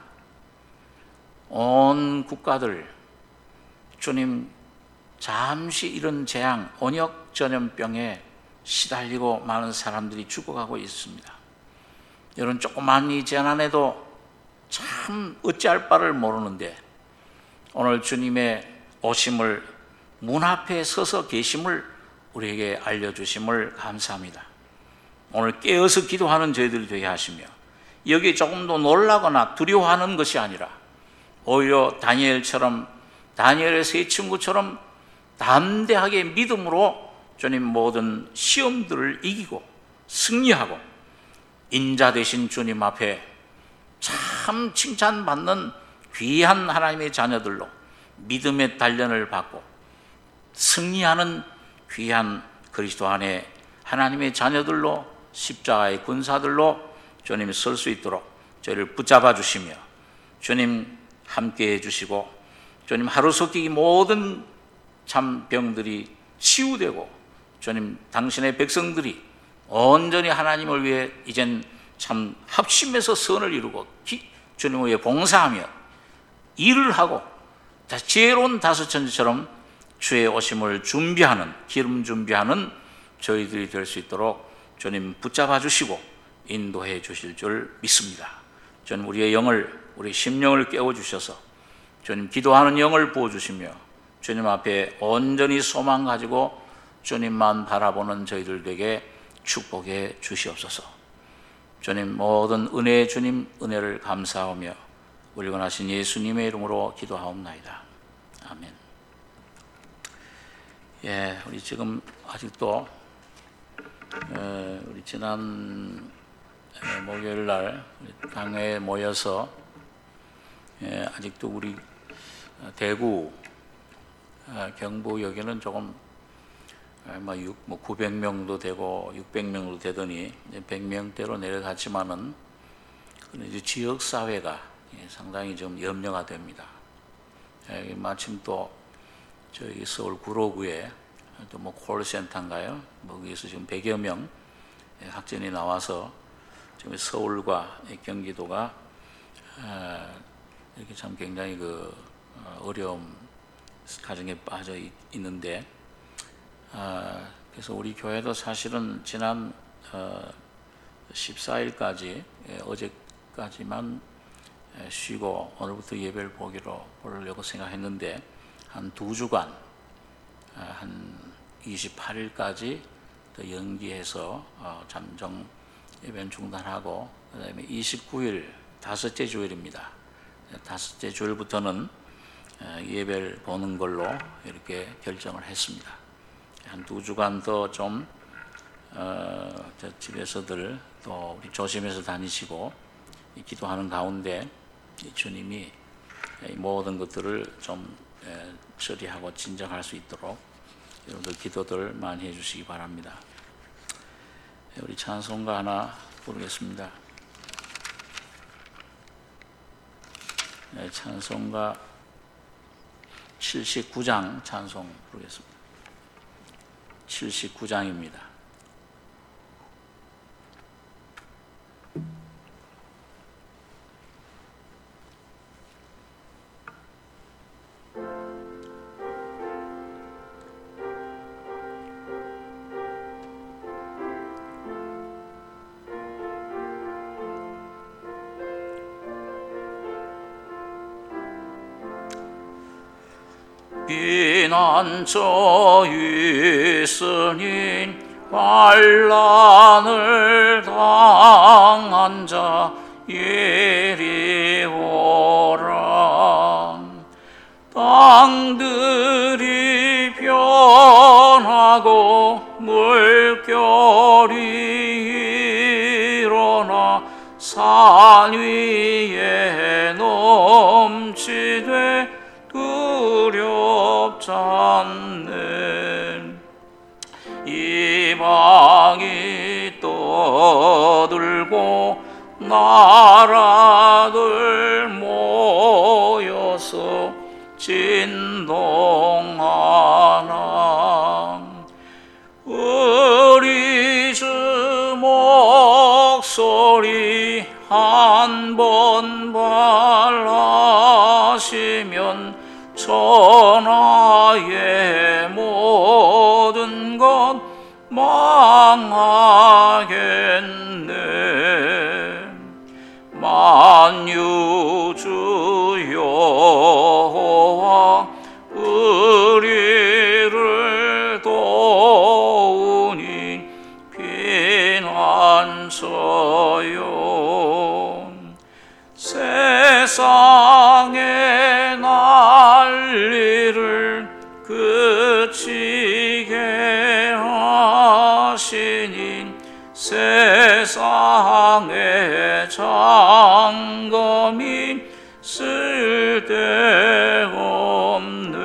온 국가들 주님 잠시 이런 재앙, 온역 전염병에 시달리고 많은 사람들이 죽어가고 있습니다. 여러분 조그만 이 재난에도 참 어찌할 바를 모르는데 오늘 주님의 오심을 문 앞에 서서 계심을 우리에게 알려주심을 감사합니다. 오늘 깨어서 기도하는 저희들이 되게 하시며 여기에 조금 더 놀라거나 두려워하는 것이 아니라 오히려 다니엘의 세 친구처럼 담대하게 믿음으로 주님 모든 시험들을 이기고 승리하고 인자 되신 주님 앞에 참 칭찬받는 귀한 하나님의 자녀들로 믿음의 단련을 받고 승리하는 귀한 그리스도 안에 하나님의 자녀들로 십자가의 군사들로 주님이 설 수 있도록 저희를 붙잡아 주시며 주님 함께해 주시고 주님 하루속히 모든 참 병들이 치유되고 주님 당신의 백성들이 온전히 하나님을 위해 이젠 참 합심해서 선을 이루고 주님을 위해 봉사하며 일을 하고 지혜로운 다섯천지처럼 주의 오심을 준비하는 기름 준비하는 저희들이 될 수 있도록 주님 붙잡아 주시고 인도해 주실 줄 믿습니다. 주님 우리의 영을 우리 심령을 깨워 주셔서 주님 기도하는 영을 부어 주시며 주님 앞에 온전히 소망 가지고 주님만 바라보는 저희들 에게 축복해 주시옵소서. 주님 모든 은혜의 주님 은혜를 감사하며 우리 원하신 예수님의 이름으로 기도하옵나이다. 아멘. 우리 지금 아직도 우리 지난 목요일 날 당회에 모여서 아직도 우리 대구 경부 여기는 조금 뭐 900명도 되고 600명도 되더니 100명대로 내려갔지만은 이제 지역 사회가 상당히 좀 염려가 됩니다. 마침 또 저희 서울 구로구에 또 뭐 콜센터인가요? 거기에서 지금 100여 명 확진이 나와서 지금 서울과 경기도가 이렇게 참 굉장히 어려움 가정에 빠져 있는데, 그래서 우리 교회도 사실은 지난 14일까지 어제까지만 쉬고 오늘부터 예배를 보려고 생각했는데 한 2주간 한 28일까지 더 연기해서 잠정 예배는 중단하고, 그 다음에 29일 다섯째 주일입니다. 다섯째 주일부터는 예배를 보는 걸로 이렇게 결정을 했습니다. 한 2주간 더 좀 집에서들 또 우리 조심해서 다니시고 기도하는 가운데 주님이 모든 것들을 좀 처리하고 진정할 수 있도록 여러분들 기도들 많이 해주시기 바랍니다. 우리 찬송가 하나 부르겠습니다. 찬송가 79장 찬송 부르겠습니다. 79장입니다. 피난처 있으니 환난을 당한 자 이리 오라. 땅들이 변하고 물결이 일어나 산 위에 넘치되 두렵지 않네. 이방이 떠들고 나라들 모여서 진동하나. 우리 주 목소리 한 번 발하시면 천하의 모든 것 망하겠네. 만유주 여호와 우리를 도우니 피난처요. 세상의 난리를 그치게 하시니 세상의 장검이 쓸데없네.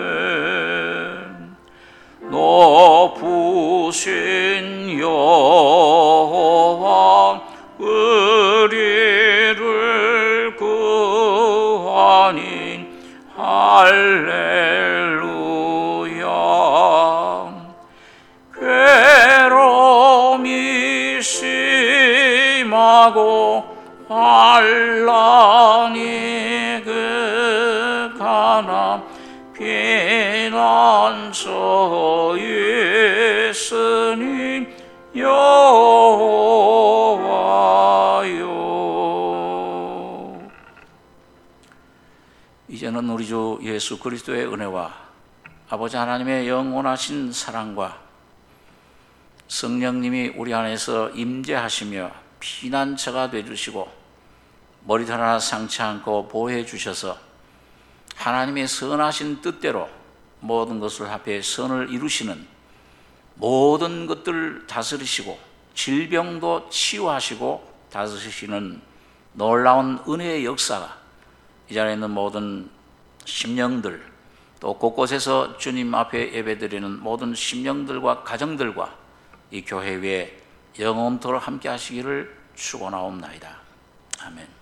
높으신 여호와 우리를 구하니 할렐루야. 괴로움이 심하고 환난이 극하나 피난처 있으니 여호와요. 이제는 우리 주 예수 그리스도의 은혜와 아버지 하나님의 영원하신 사랑과 성령님이 우리 안에서 임재하시며 피난처가 되어주시고 머리털 하나 상치 않고 보호해 주셔서 하나님의 선하신 뜻대로 모든 것을 합해 선을 이루시는, 모든 것들을 다스리시고 질병도 치유하시고 다스리시는 놀라운 은혜의 역사가 이 자리에 있는 모든 심령들, 또 곳곳에서 주님 앞에 예배드리는 모든 심령들과 가정들과 이 교회 위에 영원토록 함께 하시기를 축원하옵나이다. 아멘.